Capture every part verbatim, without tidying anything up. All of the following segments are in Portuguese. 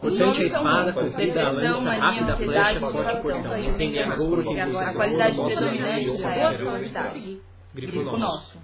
Cortante a espada, comprida a lança, rápida a flecha, forte a portão. Entender a cor, que agora a qualidade predominante já é a qualidade. Grifo nosso.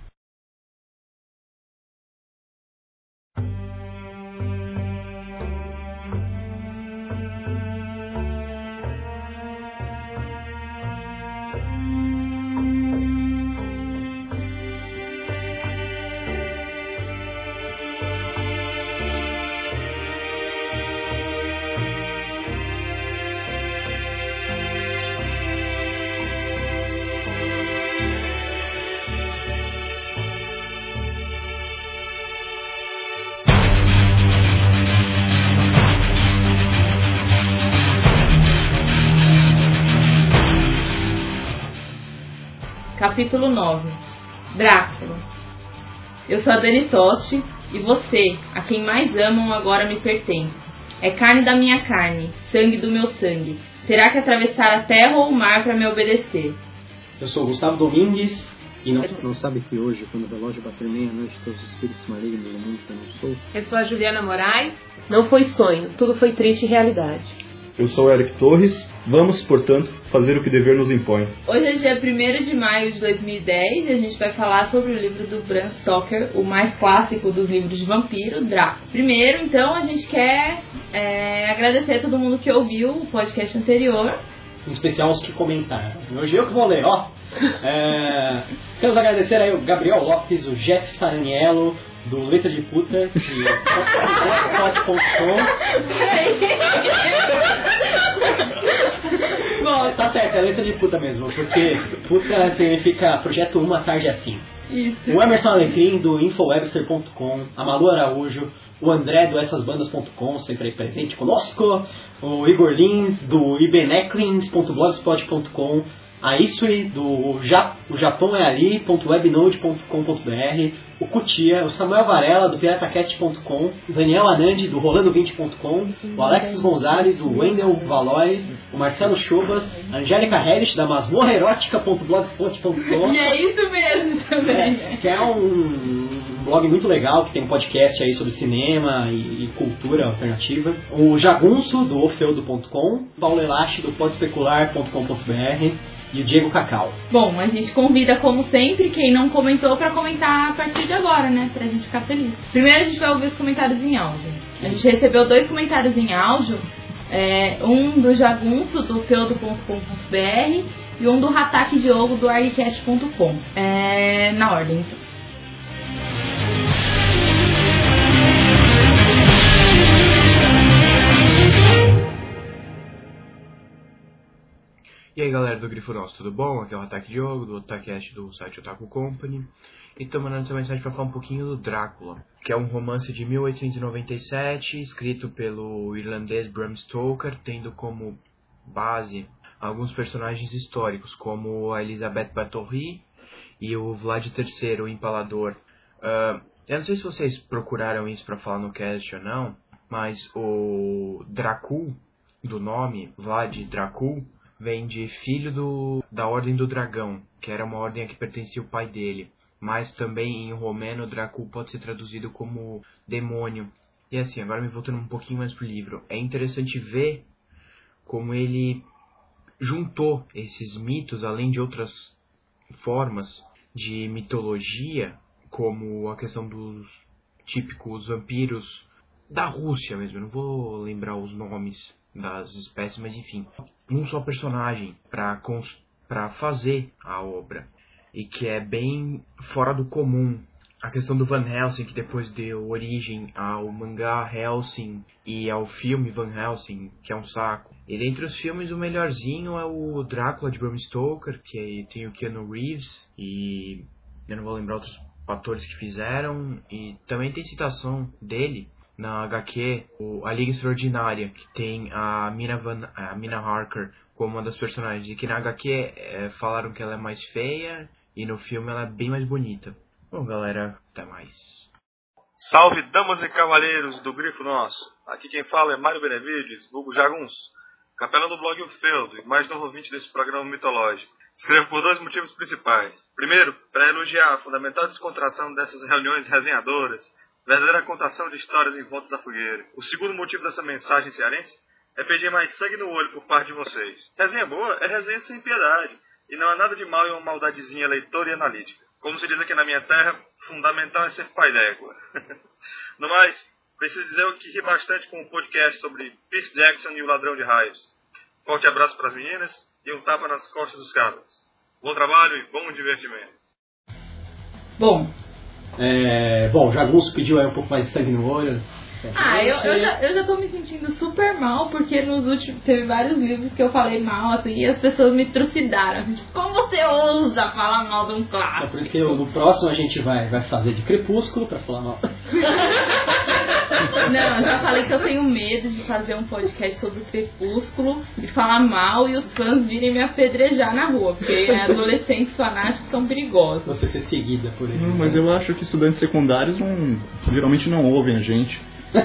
Capítulo nove. Drácula. Eu sou a Dani Tosti, e você, a quem mais amam, agora me pertence. É carne da minha carne, sangue do meu sangue. Terá que atravessar a terra ou o mar para me obedecer. Eu sou Gustavo Domingues, e não... Não sabe que hoje, quando o relógio bater meia-noite, todos os espíritos malignos do mundo estarão soltos? Eu sou a Juliana Moraes. Não foi sonho, tudo foi triste realidade. Eu sou o Eric Torres. Vamos, portanto, fazer o que dever nos impõe. Hoje é dia primeiro de maio de dois mil e dez e a gente vai falar sobre o livro do Bram Stoker, o mais clássico dos livros de vampiro, Drácula. Primeiro, então, a gente quer é, agradecer a todo mundo que ouviu o podcast anterior. Em especial os que comentaram. Hoje eu que vou ler, ó. É, queremos agradecer aí o Gabriel Lopes, o Jeff Saraniello, do Letra de Puta, de blogspot ponto com. Bom, tá certo, é letra de puta mesmo, porque puta significa projeto uma tarde assim. Isso. O Emerson Alecrim, do infowebster ponto com, a Malu Araújo, o André, do essas bandas ponto com, sempre aí presente conosco, o Igor Lins, do ibeneclins ponto blogspot ponto com, a Isui, do ja, o Japão é ali ponto webnode ponto com ponto br, o Cutia, o Samuel Varela, do piratacast ponto com, o Daniel Anandi, do rolando vinte ponto com, o Alexis Gonzalez, o Wendel Valois, o Marcelo Chobas, a Angélica Hellish, da masmorra erótica ponto blogspot ponto com. E é isso mesmo também. É, que é um, um blog muito legal, que tem um podcast aí sobre cinema e, e cultura alternativa. O Jagunço, do ofeudo ponto com, o Paulo Elache, do podespecular ponto com ponto br, e o Diego Cacau. Bom, a gente convida, como sempre, quem não comentou para comentar a partir de agora, né? Pra gente ficar feliz. Primeiro a gente vai ouvir os comentários em áudio. A gente recebeu dois comentários em áudio. É, um do Jagunço, do feudo ponto com ponto br, e um do Hatak Diogo, do argcast ponto com. É, na ordem, então. E aí galera do Grifo Nosso, tudo bom? Aqui é o Hatak Diogo, do Otakast do site Otaku Company. E tô mandando essa mensagem para falar um pouquinho do Drácula, que é um romance de mil oitocentos e noventa e sete, escrito pelo irlandês Bram Stoker, tendo como base alguns personagens históricos, como a Elizabeth Bathory e o Vlad terceiro, o Empalador. Uh, eu não sei se vocês procuraram isso para falar no cast ou não, mas o Dracul, do nome, Vlad Dracul, vem de filho do, da Ordem do Dragão, que era uma ordem a que pertencia o pai dele. Mas também em romeno, Dracul pode ser traduzido como demônio. E assim, agora me voltando um pouquinho mais pro livro, é interessante ver como ele juntou esses mitos, além de outras formas de mitologia, como a questão dos típicos vampiros da Rússia mesmo. Eu não vou lembrar os nomes das espécies, mas enfim, um só personagem para cons- para fazer a obra, e que é bem fora do comum. A questão do Van Helsing, que depois deu origem ao mangá Helsing e ao filme Van Helsing, que é um saco. E dentre os filmes, o melhorzinho é o Drácula de Bram Stoker, que aí tem o Keanu Reeves, e eu não vou lembrar outros atores que fizeram, e também tem citação dele na agá quê, o, a Liga Extraordinária, que tem a Mina, Van, a Mina Harker como uma das personagens, e que na agá quê é, falaram que ela é mais feia, e no filme ela é bem mais bonita. Bom, galera, até mais. Salve, damas e cavaleiros do Grifo Nosso. Aqui quem fala é Mário Benevides, vulgo Jagunço, capelão do blog O Feudo e mais novo ouvinte desse programa mitológico. Escrevo por dois motivos principais. Primeiro, para elogiar a fundamental descontração dessas reuniões resenhadoras, verdadeira contação de histórias em volta da fogueira. O segundo motivo dessa mensagem cearense é pedir mais sangue no olho por parte de vocês. Resenha boa é resenha sem piedade, e não há nada de mal em uma maldadezinha leitora e analítica. Como se diz aqui na minha terra, fundamental é ser pai d'égua. No mais, preciso dizer que ri bastante com o podcast sobre Percy Jackson e o Ladrão de Raios. Forte abraço para as meninas e um tapa nas costas dos caras. Bom trabalho e bom divertimento. Bom, É, bom, Jagunço pediu aí um pouco mais de sangue no olho. Ah, eu, eu, já, eu já tô me sentindo super mal, porque nos últimos, teve vários livros que eu falei mal, assim, e as pessoas me trucidaram. Tipo, como você ousa falar mal de um É clássico? por isso que eu, no próximo a gente vai, vai fazer de Crepúsculo pra falar mal. Não, eu já falei que eu tenho medo de fazer um podcast sobre o Crepúsculo e falar mal e os fãs virem me apedrejar na rua, porque adolescentes fanáticos são perigosos. Você ser seguida por ele. Não, mas eu acho que estudantes secundários não, geralmente não ouvem a gente.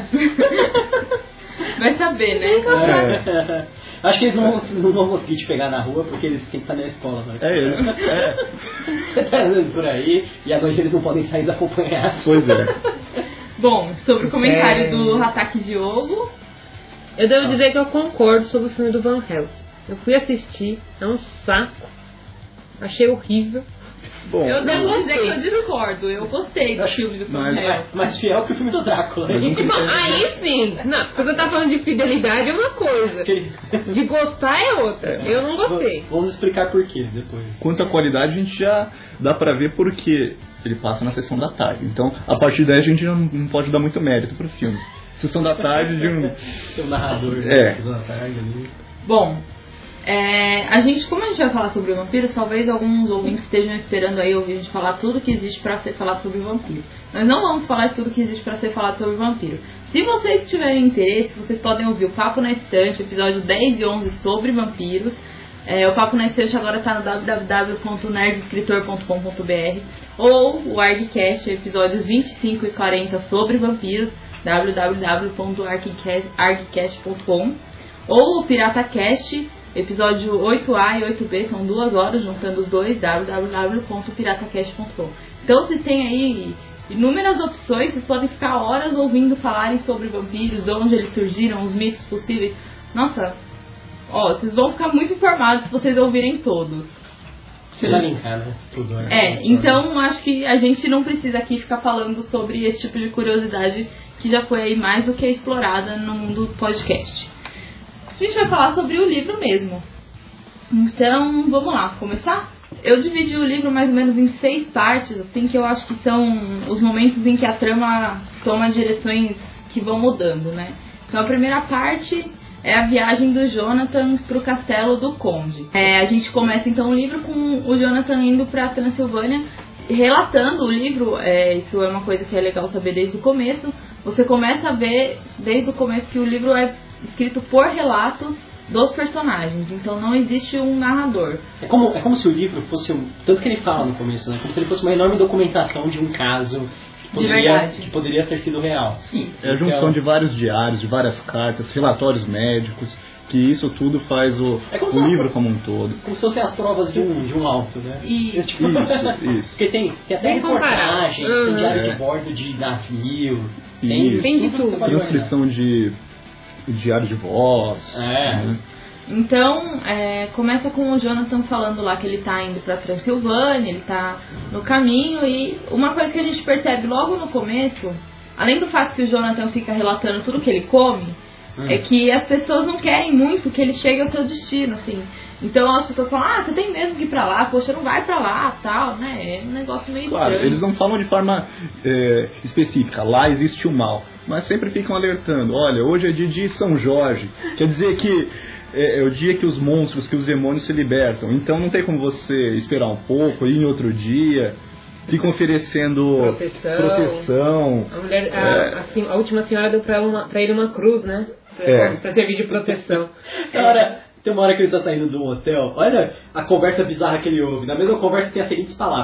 Vai saber, né? É. Acho que eles não, não vão conseguir te pegar na rua porque eles têm que estar na escola, né? É, é. Você tá andando por aí e à noite eles não podem sair acompanhados. Pois é. Bom, sobre o comentário É. do Hatake Diogo. Eu devo dizer que eu concordo sobre o filme do Van Helsing. Eu fui assistir, é um saco. Achei horrível. Bom, Eu devo não dizer que gostei. eu discordo. Eu gostei do filme do Van mas- Helsing. Mais fiel que o filme do Drácula. Mas nunca- Bom, aí sim. Não, porque eu tava falando de fidelidade é uma coisa. De gostar é outra. Eu não gostei. Vamos explicar por quê depois. Quanto à qualidade, a gente já dá pra ver porque ele passa na sessão da tarde. Então, a partir daí, a gente não, não pode dar muito mérito pro filme. Sessão da tarde de um... Tem um narrador É. da tarde ali. Bom, é, a gente, como a gente vai falar sobre vampiros, talvez alguns ouvintes estejam esperando aí ouvir a gente falar tudo que existe pra ser falado sobre vampiro. Nós não vamos falar de tudo que existe pra ser falado sobre vampiro. Se vocês tiverem interesse, vocês podem ouvir o Papo na Estante, episódio dez e onze sobre vampiros. É, o Papo na Estante agora está no w w w ponto nerd escritor ponto com ponto b r ou o ArgCast, episódios vinte e cinco e quarenta sobre vampiros, w w w ponto argcast ponto com, ou o PirataCast, episódio oito A e oito B, são duas horas, juntando os dois, w w w ponto piratacast ponto com. Então vocês têm aí inúmeras opções, vocês podem ficar horas ouvindo falarem sobre vampiros, de onde eles surgiram, os mitos possíveis. Nossa, ó, vocês vão ficar muito informados se vocês ouvirem todos. Precisa linkar, né? Tudo, né? É, então acho que a gente não precisa aqui ficar falando sobre esse tipo de curiosidade que já foi aí mais do que explorada no mundo do podcast. A gente vai falar sobre o livro mesmo. Então, vamos lá, começar? Eu dividi o livro mais ou menos em seis partes, assim, que eu acho que são os momentos em que a trama toma direções que vão mudando, né? Então, a primeira parte é a viagem do Jonathan pro castelo do Conde. É, a gente começa, então, o livro com o Jonathan indo pra Transilvânia, relatando o livro. É, isso é uma coisa que é legal saber desde o começo. Você começa a ver desde o começo que o livro é escrito por relatos dos personagens, então não existe um narrador. É como, é como se o livro fosse, um, tanto que ele fala no começo, né? Como se ele fosse uma enorme documentação de um caso que poderia, verdade. que poderia ter sido real. É a junção Então, de vários diários, de várias cartas, relatórios médicos, que isso tudo faz o, É como o se livro fosse- como um todo. Como se fossem as provas de um, de um auto, né? E- É, tipo, Isso, isso. Porque tem, tem até Bem comparado. reportagens, tem Uhum. diário É. de bordo de navio, tem, Isso. Tem de que você tudo. pode imaginar. Transcrição de diário de voz. É. né? Então, é, começa com o Jonathan falando lá que ele tá indo pra Transilvânia, ele tá no caminho, e uma coisa que a gente percebe logo no começo, além do fato que o Jonathan fica relatando tudo que ele come, Hum. é que as pessoas não querem muito que ele chegue ao seu destino, assim. Então as pessoas falam, ah, você tem mesmo que ir pra lá, poxa, não vai pra lá, tal, né? É um negócio meio Claro, estranho. eles não falam de forma é, específica, lá existe o mal, mas sempre ficam alertando, olha, hoje é dia de São Jorge, quer dizer que é, é o dia que os monstros, que os demônios se libertam, então não tem como você esperar um pouco, ir em outro dia, ficam oferecendo Proteção. proteção. A, mulher, a, É. a, sen- a última senhora deu pra, ela uma, pra ele uma cruz, né? Pra, É. pra servir de proteção. Tem uma hora, tem uma hora que ele tá saindo de um hotel, olha a conversa bizarra que ele ouve. Na mesma conversa tem as seguintes palavras: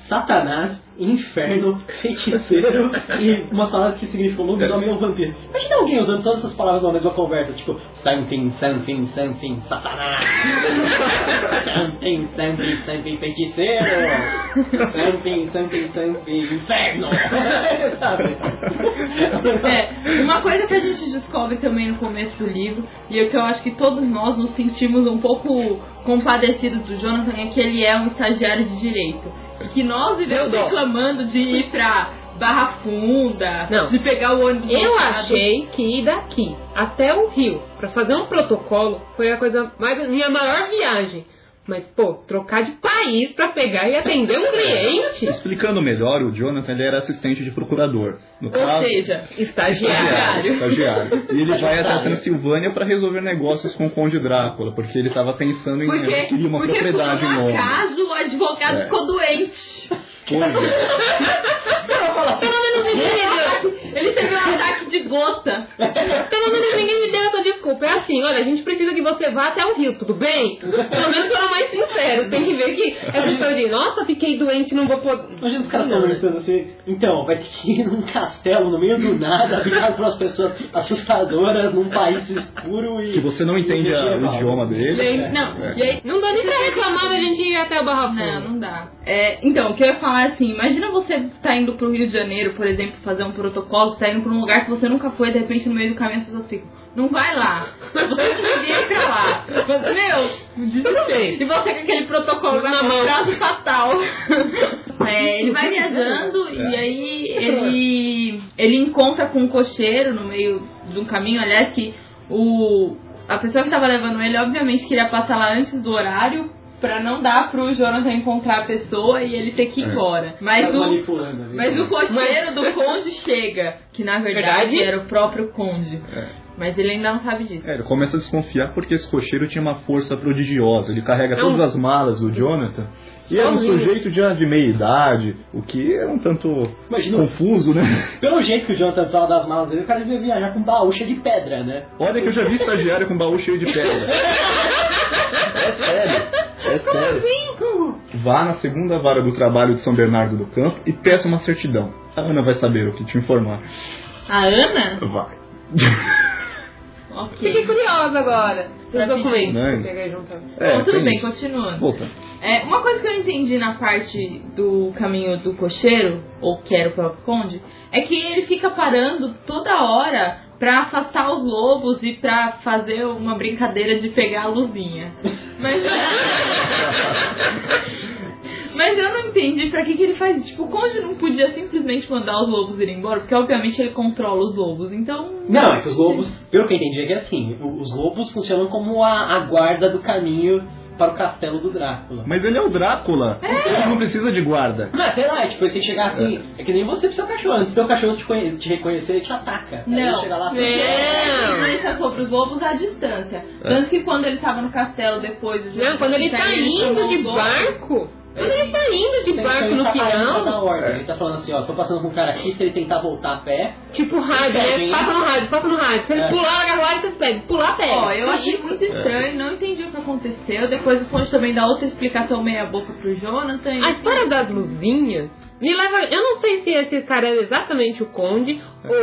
Satanás, inferno, feiticeiro e umas palavras que significam lobisomem ou vampiro. Imagina alguém usando todas essas palavras numa mesma conversa, tipo something, something, something, Satanás, something, something, something, feiticeiro, something, something, something, inferno. Sabe? É, uma coisa que a gente descobre também no começo do livro, e é que eu acho que todos nós nos sentimos um pouco compadecidos do Jonathan, é que ele é um estagiário de direito. E que nós vivemos reclamando de ir pra Barra Funda, Não. de pegar o ônibus. Eu lotado. achei que ir daqui até o Rio pra fazer um protocolo foi a coisa mais, minha maior viagem. Mas, pô, trocar de país pra pegar e atender um cliente. Explicando melhor, o Jonathan ele era assistente de procurador. No Ou caso, seja, Estagiário. estagiário. E ele vai até a Transilvânia para resolver negócios com o Conde Drácula, porque ele estava pensando em porque, adquirir uma porque propriedade por em um Londres. acaso o advogado É. ficou doente. Pois é. Pelo menos ninguém me deu. Ele teve um ataque de gota. Pelo menos ninguém me deu essa desculpa. É assim, olha, a gente precisa que você vá até o Rio, tudo bem? Pelo menos foram mais sinceros. Tem que ver que essa história de, nossa, fiquei doente, não vou poder... Imagina os caras conversando assim, então, vai ter que ir num castelo no meio do nada, habitado por umas pessoas assustadoras, num país escuro e... Que você não entende a- o idioma dele. E aí, não, É. e aí, Não dá nem pra reclamar da gente ir até o Barra Funda. Não, não dá. É, então, o que eu ia falar é assim, imagina você tá indo pro Rio de Janeiro, por exemplo, fazer um protocolo, você tá indo pra um lugar que você nunca foi, de repente no meio do caminho as pessoas ficam, não vai lá, você devia ir pra lá. Mas, meu, desespero. E você com aquele protocolo na mão, prazo fatal. É, ele vai viajando e aí ele, ele encontra com um cocheiro no meio de um caminho, aliás, que o, a pessoa que tava levando ele, obviamente, queria passar lá antes do horário, pra não dar pro Jonathan encontrar a pessoa e ele ter que ir embora. Mas Tá o, manipulando ali. mas o cocheiro do conde chega, que na verdade, Verdade? era o próprio conde. É. Mas ele ainda não sabe disso. É, ele começa a desconfiar porque esse cocheiro tinha uma força prodigiosa. Ele carrega Não. todas as malas do Jonathan. E era um Sozinho. sujeito já de meia idade, o que é um tanto Imagina, confuso, né? pelo jeito que o Jonathan fala das malas dele, o cara devia viajar com baú cheio de pedra, né? Olha que eu já vi estagiário com baú cheio de pedra. É sério, é sério. Vá na segunda vara do trabalho de São Bernardo do Campo e peça uma certidão. A Ana vai saber o que te informar. A Ana? Vai. Ok. Fiquei curiosa agora. Os Pra documentos. Né? que eu peguei junto. É, Bom, tudo tem bem, isso. continuando. Volta. É, uma coisa que eu entendi na parte do caminho do cocheiro, ou que era o próprio conde, é que ele fica parando toda hora pra afastar os lobos e pra fazer uma brincadeira de pegar a luvinha. Mas, mas eu não entendi pra que, que ele faz isso. Tipo, o conde não podia simplesmente mandar os lobos irem embora, porque obviamente ele controla os lobos, então... Não, é que os lobos, pelo que eu entendi, é que é assim, o- os lobos funcionam como a, a guarda do caminho para o castelo do Drácula. Mas ele é o Drácula. Ele não precisa de guarda. Mas sei lá, tipo, ele tem que chegar assim, é, que nem você pro seu cachorro, antes do seu cachorro te, conhe- te reconhecer, ele te ataca. Aí ele Não, chega lá, não. Ele sacou pros lobos à distância. Tanto que quando ele tava no castelo depois... o Não, quando ele tá indo de barco. Quando ele tá indo de barco ele no tá parando pra dar final. ordem. Ele tá falando assim, ó, tô passando com um cara aqui, se ele tentar voltar a pé... Tipo rádio, né? Sim. Passa no rádio, passa no rádio. Se ele É. pular, agarra o rádio, você pega. Pular, pega. Ó, eu achei muito estranho, não entendi o que aconteceu. Depois o Conde também dá outra explicação meia boca pro Jonathan. A história das luvinhas me leva... Eu não sei se esse cara é exatamente o Conde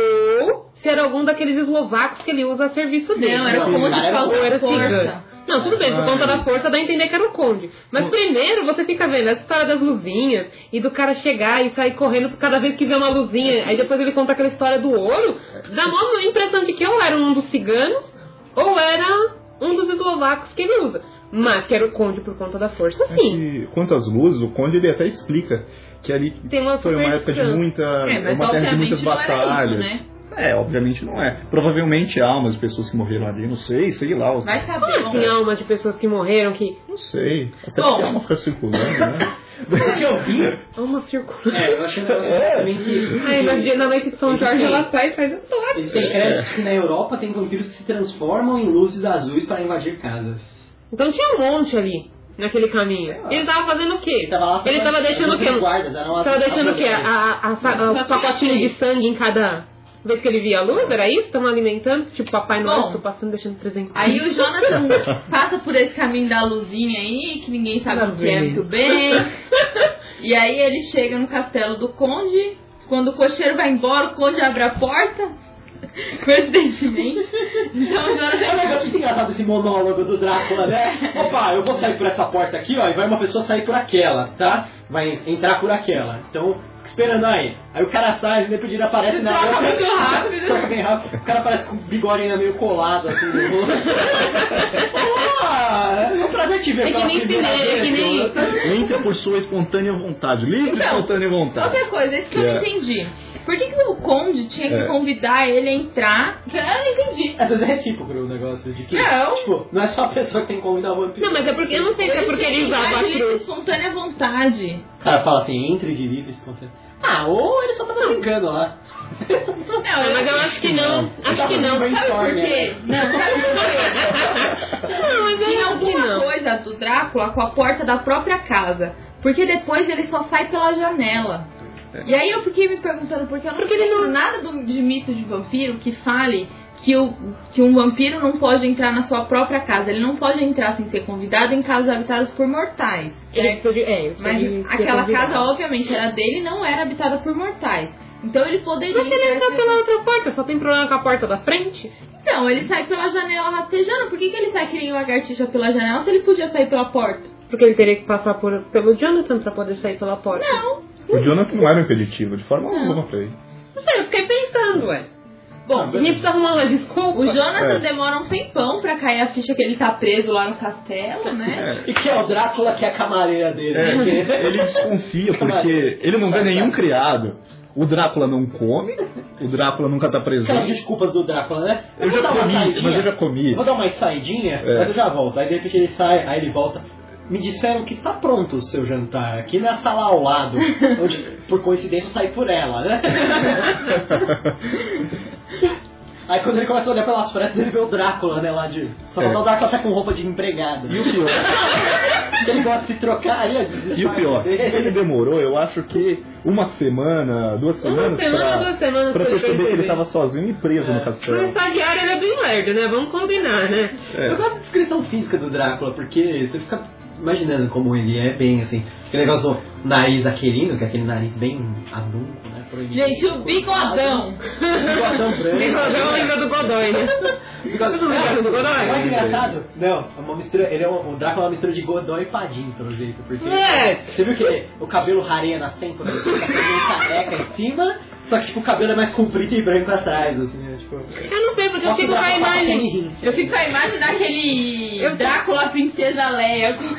ou se era algum daqueles eslovacos que ele usa a serviço dele. Não, era o Não, Conde cara, era por o- causa ou da era cigano. força. Não, tudo bem, por conta da força dá a entender que era o Conde. Mas primeiro você fica vendo essa história das luzinhas e do cara chegar e sair correndo cada vez que vê uma luzinha. Aí depois ele conta aquela história do ouro. Dá uma impressão de que ou era um dos ciganos ou era um dos eslovacos que ele usa. Mas que era o Conde por conta da força, É sim. que, quanto às luzes, o Conde ele até explica que ali Tem uma foi uma época de superstição. muita. É, mas uma terra de muitas obviamente não era batalhas. isso, né? É, obviamente não é. Provavelmente almas de pessoas que morreram ali, não sei, sei lá. os- Vai saber, Como assim, vamos. alma de pessoas que morreram que... Não sei. Até Bom. porque a alma fica circulando, né? O que eu vi... Alma circulante. É, eu achei também que... Ai, mas dia na noite de São Jorge Sim. ela sai e faz a toque. Eles têm créditos que na Europa tem vampiros que se transformam em luzes azuis para invadir casas. Então tinha um monte ali, naquele caminho. lá. Ele tava fazendo o quê? Ele tava lá Ele tava deixando o quê? guardas, eram as Tava deixando o quê? as- A, a, a, a pacotinho de sangue em cada vez que ele via a luz? Era isso? Estavam alimentando? Tipo, Papai Noel, Bom, tô passando, deixando presente. Aí o Jonathan passa por esse caminho da luzinha aí, que ninguém sabe o que é muito bem. E aí ele chega no castelo do conde, quando o cocheiro vai embora, o conde abre a porta, coincidentemente. Então o Jonathan... É um negócio muito engraçado esse monólogo do Drácula, né? Opa, eu vou sair por essa porta aqui, ó, e vai uma pessoa sair por aquela, tá? Vai entrar por aquela. Então, fica esperando aí. Aí o cara sai, depois ele aparece na troca outra. muito rápido. Troca bem rápido. O cara aparece com o bigode ainda meio colado, assim. Ah, é um prazer te ver. É que nem cinema, é que nem... Entra por sua espontânea vontade, livre Então, espontânea vontade. Outra coisa, isso que eu não É. entendi. Por que, que o conde tinha que É. convidar ele a entrar? Eu não entendi. Às vezes é recíproco o negócio de que, Não. tipo, não é só a pessoa que tem que convidar o vampiro. Não, mas é porque eu não sei se é porque ele usava a de livre cruz. espontânea vontade. O cara fala assim, entre de livre espontâneo. Ah, ou ele só tava brincando lá. Não, Mas eu acho que não. Acho que não. Sabe por quê? Não, sabe por quê? Não, mas eu Tinha acho que alguma não. coisa do Drácula com a porta da própria casa. Porque depois ele só sai pela janela. E aí eu fiquei me perguntando, porque eu não Porque ele lembro não- nada do, de mito de vampiro que fale que, o, que um vampiro não pode entrar na sua própria casa. Ele não pode entrar sem ser convidado em casas habitadas por mortais. Ele certo? precisa de- é, ele Mas precisa de ser aquela convidado. casa, obviamente, era dele e não era habitada por mortais. Então ele poderia... Mas se ele entrar ter- pela outra porta, só tem problema com a porta da frente? Então, ele sai pela janela rastejando. Por que, que ele sai que nem lagartixa pela janela se ele podia sair pela porta? Porque ele teria que passar por, pelo Jonathan pra poder sair pela porta. Não. O Jonathan não era um impeditivo, de forma Não. alguma pra ele. Não sei, eu fiquei pensando, ué. Bom, A gente precisa arrumar uma desculpa. o Jonathan É. demora um tempão pra cair a ficha que ele tá preso lá no castelo, né? E que é o Drácula que é a camareira dele. É, porque- ele desconfia porque ele não vê nenhum criado. O Drácula não come, o Drácula nunca tá Aquelas presente. desculpas do Drácula, né? Eu vou já dar uma comi, saidinha, mas eu já comi. eu Vou dar uma saidinha, É. mas eu já volto. Aí de repente ele sai, aí ele volta. Me disseram que está pronto o seu jantar, aqui na sala ao lado, onde por coincidência eu saí por ela, né? Aí quando ele começa a olhar pelas frestas, ele vê o Drácula, né, lá de... Só É. que o Drácula tá com roupa de empregado. E o pior, Ele gosta de se trocar, aí ó, e o pior, ele demorou, eu acho que uma semana, duas semanas semana, pra, duas semanas pra pra perceber que ele perceber. estava sozinho e preso no Pro castelo. estagiário ele é bem lerdo, né? Vamos combinar, né? É. Eu gosto da descrição física do Drácula, porque você fica imaginando como ele é bem assim. Aquele negócio do nariz aquelino, que é aquele nariz bem adulto, né? proeminente. Gente, o bigodão. Bigodão branco. Bigodão ainda do Godoy, né? Bigodão Tudo bem, do Godoy? Olha que engraçado. Não, é uma mistura, ele é um, o Drácula é uma mistura de Godoy e Padim, pelo jeito. Porque É. você viu que ele- o cabelo rareia na sempre, ele fica meio careca em cima, só que tipo, o cabelo é mais comprido e branco atrás, assim, né? Tipo, Eu não sei, porque eu Nossa, fico com a Drácula passa imagem. Kenny Higgins. Eu fico com a imagem daquele Eu- Drácula Princesa Leia. com-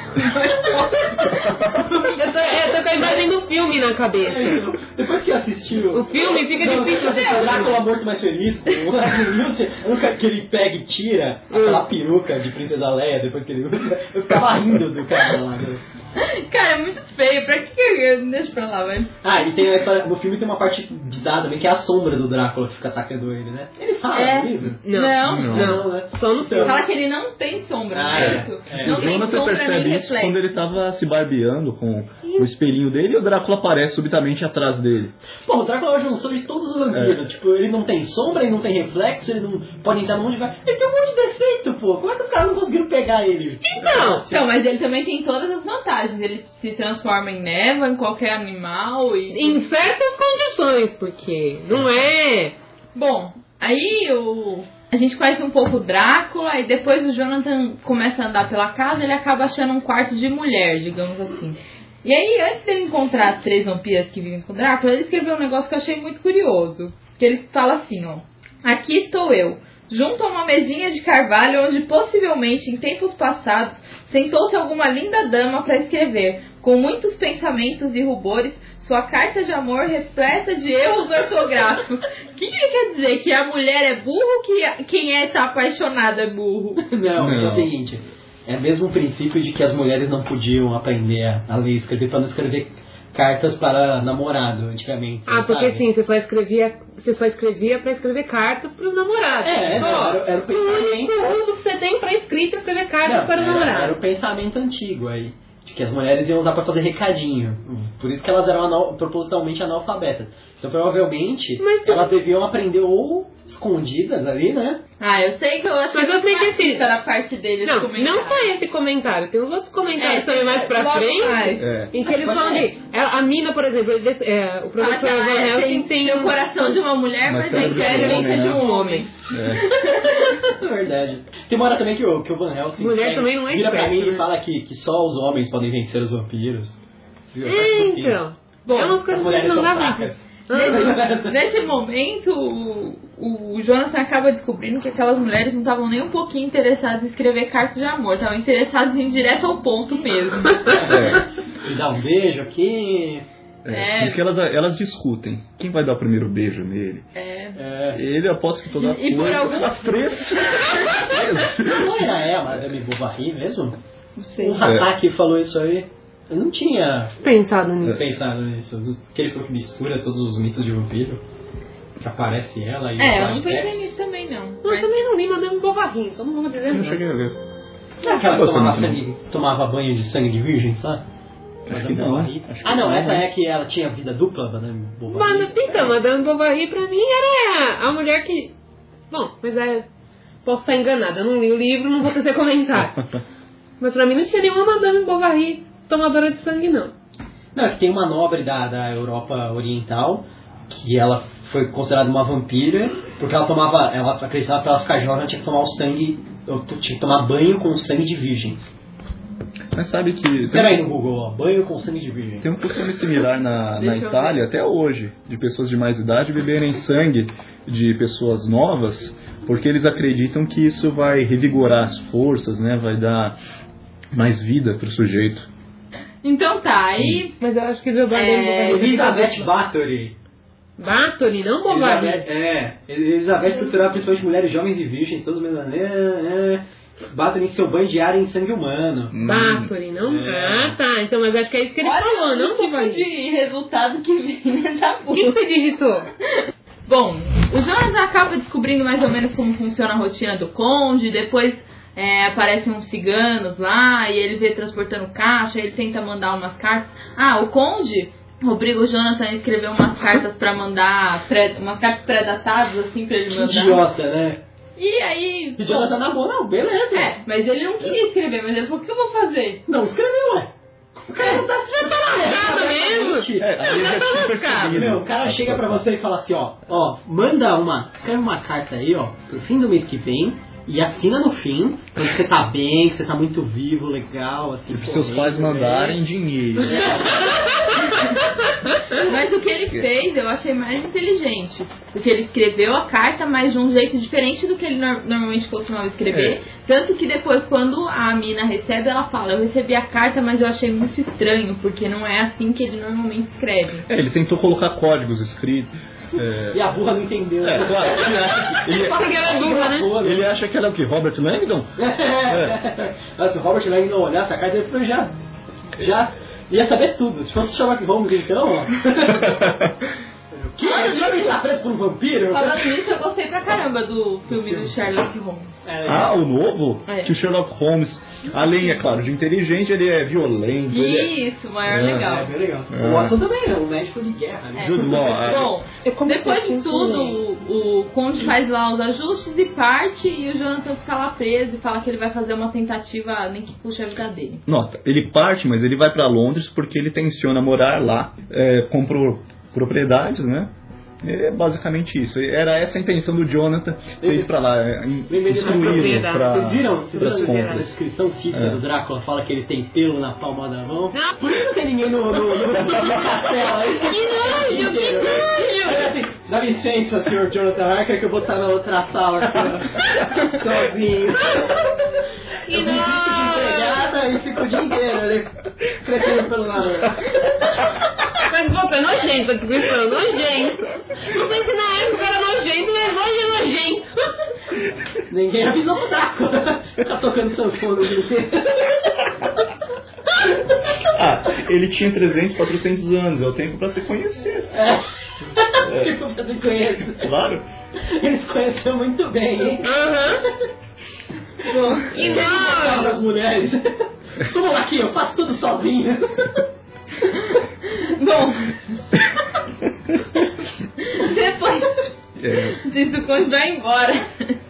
Eu tô, eu tô com a imagem do filme na cabeça. Depois que assistiu O filme fica difícil de o Drácula Morto Mais Feliz, com o Lúcio, nunca que ele pega e tira aquela peruca de Princesa Leia depois que ele usa, eu ficava rindo do cara lá. Né? Cara, é muito feio. Pra que que eu... Deixa pra lá, vai. Ah, e tem a história, no filme tem uma parte bizarra também, que é a sombra do Drácula que fica atacando ele, né? Ele fala É. no livro? Não. Não. Não, né? Só no filme. Fala que ele não tem sombra, Ah, certo? é. É. Não O tem Jonathan sombra percebe nem isso reflexo. quando ele tava se barbeando com o espelhinho dele e o Drácula aparece subitamente atrás dele. Pô, o Drácula é a junção de todos os vampiros. Tipo, ele não tem sombra, ele não tem reflexo, ele não pode entrar num monte de... Ele tem um monte de defeito, pô. Como é que os caras não conseguiram pegar ele? Então, Então, mas ele também tem todas as vantagens. Ele se transforma em névoa, em qualquer animal e... em certas condições, porque não é. Bom, aí o... a gente conhece um pouco o Drácula e depois o Jonathan começa a andar pela casa e ele acaba achando um quarto de mulher, digamos assim. E aí, antes dele encontrar as três vampiras que vivem com o Drácula, ele escreveu um negócio que eu achei muito curioso. Que ele fala assim, ó. Aqui estou eu, junto a uma mesinha de carvalho onde possivelmente em tempos passados sentou-se alguma linda dama para escrever, com muitos pensamentos e rubores, sua carta de amor repleta de erros ortográficos. O que, que ele quer dizer? Que a mulher é burro, que a- quem é tá apaixonado é burro? Não, é Não. o seguinte, é mesmo o princípio de que as mulheres não podiam aprender a, a ler e escrever para não escrever cartas para namorado antigamente. Ah, porque sabe? sim, você só escrevia, você só escrevia pra escrever cartas pros namorados. É, Só. não, era, era o O pensamento... único uso que você tem pra escrita é escrever cartas Não, para o era, era namorado. o pensamento antigo aí, de que as mulheres iam usar para fazer recadinho. Por isso que elas eram anal- propositalmente analfabetas. Então provavelmente Mas- elas deviam aprender ou escondidas ali, né? Ah, eu sei que eu achei Mas eu sei que esse- da parte dele. Não, não só esse comentário, tem os outros comentários É, também mais pra logo frente. mais. É. Em que eles falam de. A mina, por exemplo, ele, é, o Fala professor que ela Van é, Helsing tem, tem tem o um. coração de uma mulher, Mas mas a cérebro de um inteligência homem, de né? um homem. É. É verdade. Tem uma hora também que o, que o Van Helsing Mulher pega- também não é vira pra esperto, mim e né? fala que, que só os homens podem vencer os vampiros. Você viu? É, então. Bom, é umas As coisas que mulheres não são dá fracas. muito. Nesse, nesse momento, o, o Jonathan acaba descobrindo que aquelas mulheres não estavam nem um pouquinho interessadas em escrever cartas de amor, estavam interessadas em ir direto ao ponto mesmo. É. Me dá um beijo aqui. É, É. porque elas, elas discutem. Quem vai dar o primeiro beijo nele? É. É. Ele aposta que toda a E por coisa- algum- a fresca. Não era ela, Madame Bovary mesmo? Não sei. O Hataki falou isso aí. Eu não tinha Pensado nisso. pensado nisso. Que ele falou que mistura todos os mitos de vampiro. Que aparece ela e É, eu o não flashbacks. pensei nisso também, não. Eu Mas- também não li, mas deu um bovarrinho, então não vou dizer Eu não nada. cheguei a ver. Não é aquela que Nossa, tomava, não. sangue, tomava banho de sangue de virgem, sabe? Acho Madame que não. Bovary. Acho que Ah, não, não, essa né? é que ela tinha vida dupla, Madame Bovary. Mas, então, Madame Bovary pra mim era a mulher que. Bom, mas é. Posso estar enganada, eu não li o livro, não vou fazer comentário. Mas pra mim não tinha nenhuma Madame Bovary tomadora de sangue, não. Não, é que tem uma nobre da, da Europa Oriental que ela foi considerada uma vampira porque ela tomava, ela acreditava que pra ela ficar jovem ela tinha que tomar o sangue, eu tinha que tomar banho com sangue de virgens. Mas sabe que tem, Espera aí no Google, ó, banho com sangue de virgem. tem um costume similar na, na Deixa eu Itália até hoje, de pessoas de mais idade beberem sangue de pessoas novas, porque eles acreditam que isso vai revigorar as forças, né? Vai dar mais vida pro sujeito. Então tá, aí. Mas eu acho que o É, Elizabeth Bathory. Bathory, não Bovary. Elizabeth, é, Elizabeth costurava principalmente mulheres jovens e virgens, todos mesmo. É, é, Bathory em seu banho diário em sangue humano. Hum. Bathory, não? É. Ah, tá. Então, mas acho que é isso que ele falou, Olha não o tipo Bovary. de resultado que vem nessa O que, que você digitou? Bom, o Jonas acaba descobrindo mais ou menos como funciona a rotina do conde, depois é, aparecem uns ciganos lá e ele vê transportando caixa, ele tenta mandar umas cartas. Ah, o conde obriga o Jonathan a escrever umas cartas pra mandar, pré, umas cartas pré-datadas assim pra ele Que mandar. idiota, né? E aí... E o Jonathan na boa, não, beleza. É, mas ele não queria escrever, mas ele falou, o que eu vou fazer? Não escreveu, ué. O cara não tá já tá lá, Nada mesmo? É, aí já tinha percebido. Meu, o cara chega pra você e fala assim, ó, ó, manda uma, escreve uma carta aí, ó, pro fim do mês que vem e assina no fim, quando você tá bem, que você tá muito vivo, legal, assim. Para seus correndo, pais mandarem né? dinheiro. Mas o que ele fez eu achei mais inteligente. Porque ele escreveu a carta, mas de um jeito diferente do que ele no- normalmente costumava escrever. Tanto que depois, quando a mina recebe, ela fala: eu recebi a carta, mas eu achei muito estranho, porque não é assim que ele normalmente escreve. É, ele tentou colocar códigos escritos. É, E a burra não entendeu. é, claro. Ele, Porque ela é burra, né? ele acha que ela é o que? Robert Langdon? É. Mas se o Robert Langdon olhasse a carta, ele já, já ia saber tudo. Se fosse Sherlock Holmes, então, ó. Que? O Sherlock tá preso por um vampiro? Falando nisso, eu gostei pra caramba do filme do Sherlock Holmes. É, Ah, o novo? É. Que o Sherlock Holmes, além, é claro, de inteligente, ele é violento. Ele é... Isso, maior É. legal. é bem legal. É. O Watson também é um médico de guerra, né? É. Jude Law, é. Bom, depois de tudo, o, o Conde faz lá os ajustes e parte, e o Jonathan fica lá preso e fala que ele vai fazer uma tentativa, nem que puxe a vida dele. Nota, ele parte, mas ele vai pra Londres porque ele tenciona morar lá, é, comprou propriedades, né? É basicamente isso. Era essa a intenção do Jonathan ter ido pra lá, é, in- Lembrei de uma instruí-lo propriedade. pra, Vocês viram? Vocês pras viram a compras. descrição física É. do Drácula? Fala que ele tem pelo na palma da mão. Não. Por isso não tem ninguém no, no, no, no castelo aí. Que nojo, que nojo! Dá licença, senhor Jonathan Harker, que eu vou estar na outra sala aqui, sozinho. Que Eu me visto de nojo! empregada e fico o dia inteiro ali, crescendo pelo lado. Mas, pô, é nojento a descrição, nojento. Não sei se na época era nojento, mas hoje é nojento. Ninguém avisou pro Drácula. Tá tocando sanfona o dia inteiro. Ah, ele tinha trezentos, quatrocentos anos, é o tempo pra se conhecer. É. Tipo, você conhece. Claro. Ele se conheceu muito bem, hein? Aham. Bom, Que ele gostava nojo! das mulheres. Suma aqui, eu faço tudo sozinho. Bom, É. Isso quando vai embora.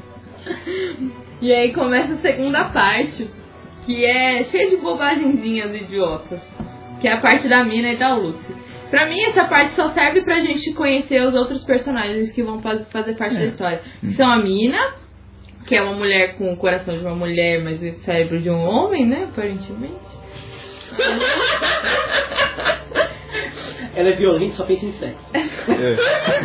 E aí começa a segunda parte, que é cheia de bobagenzinhas idiotas, que é a parte da Mina e da Lucy. Pra mim, essa parte só serve pra gente conhecer os outros personagens que vão fazer parte é. da história. Que são a Mina, que é uma mulher com o coração de uma mulher, mas o cérebro de um homem, né, aparentemente. Ela é violenta, só pensa em sexo. É.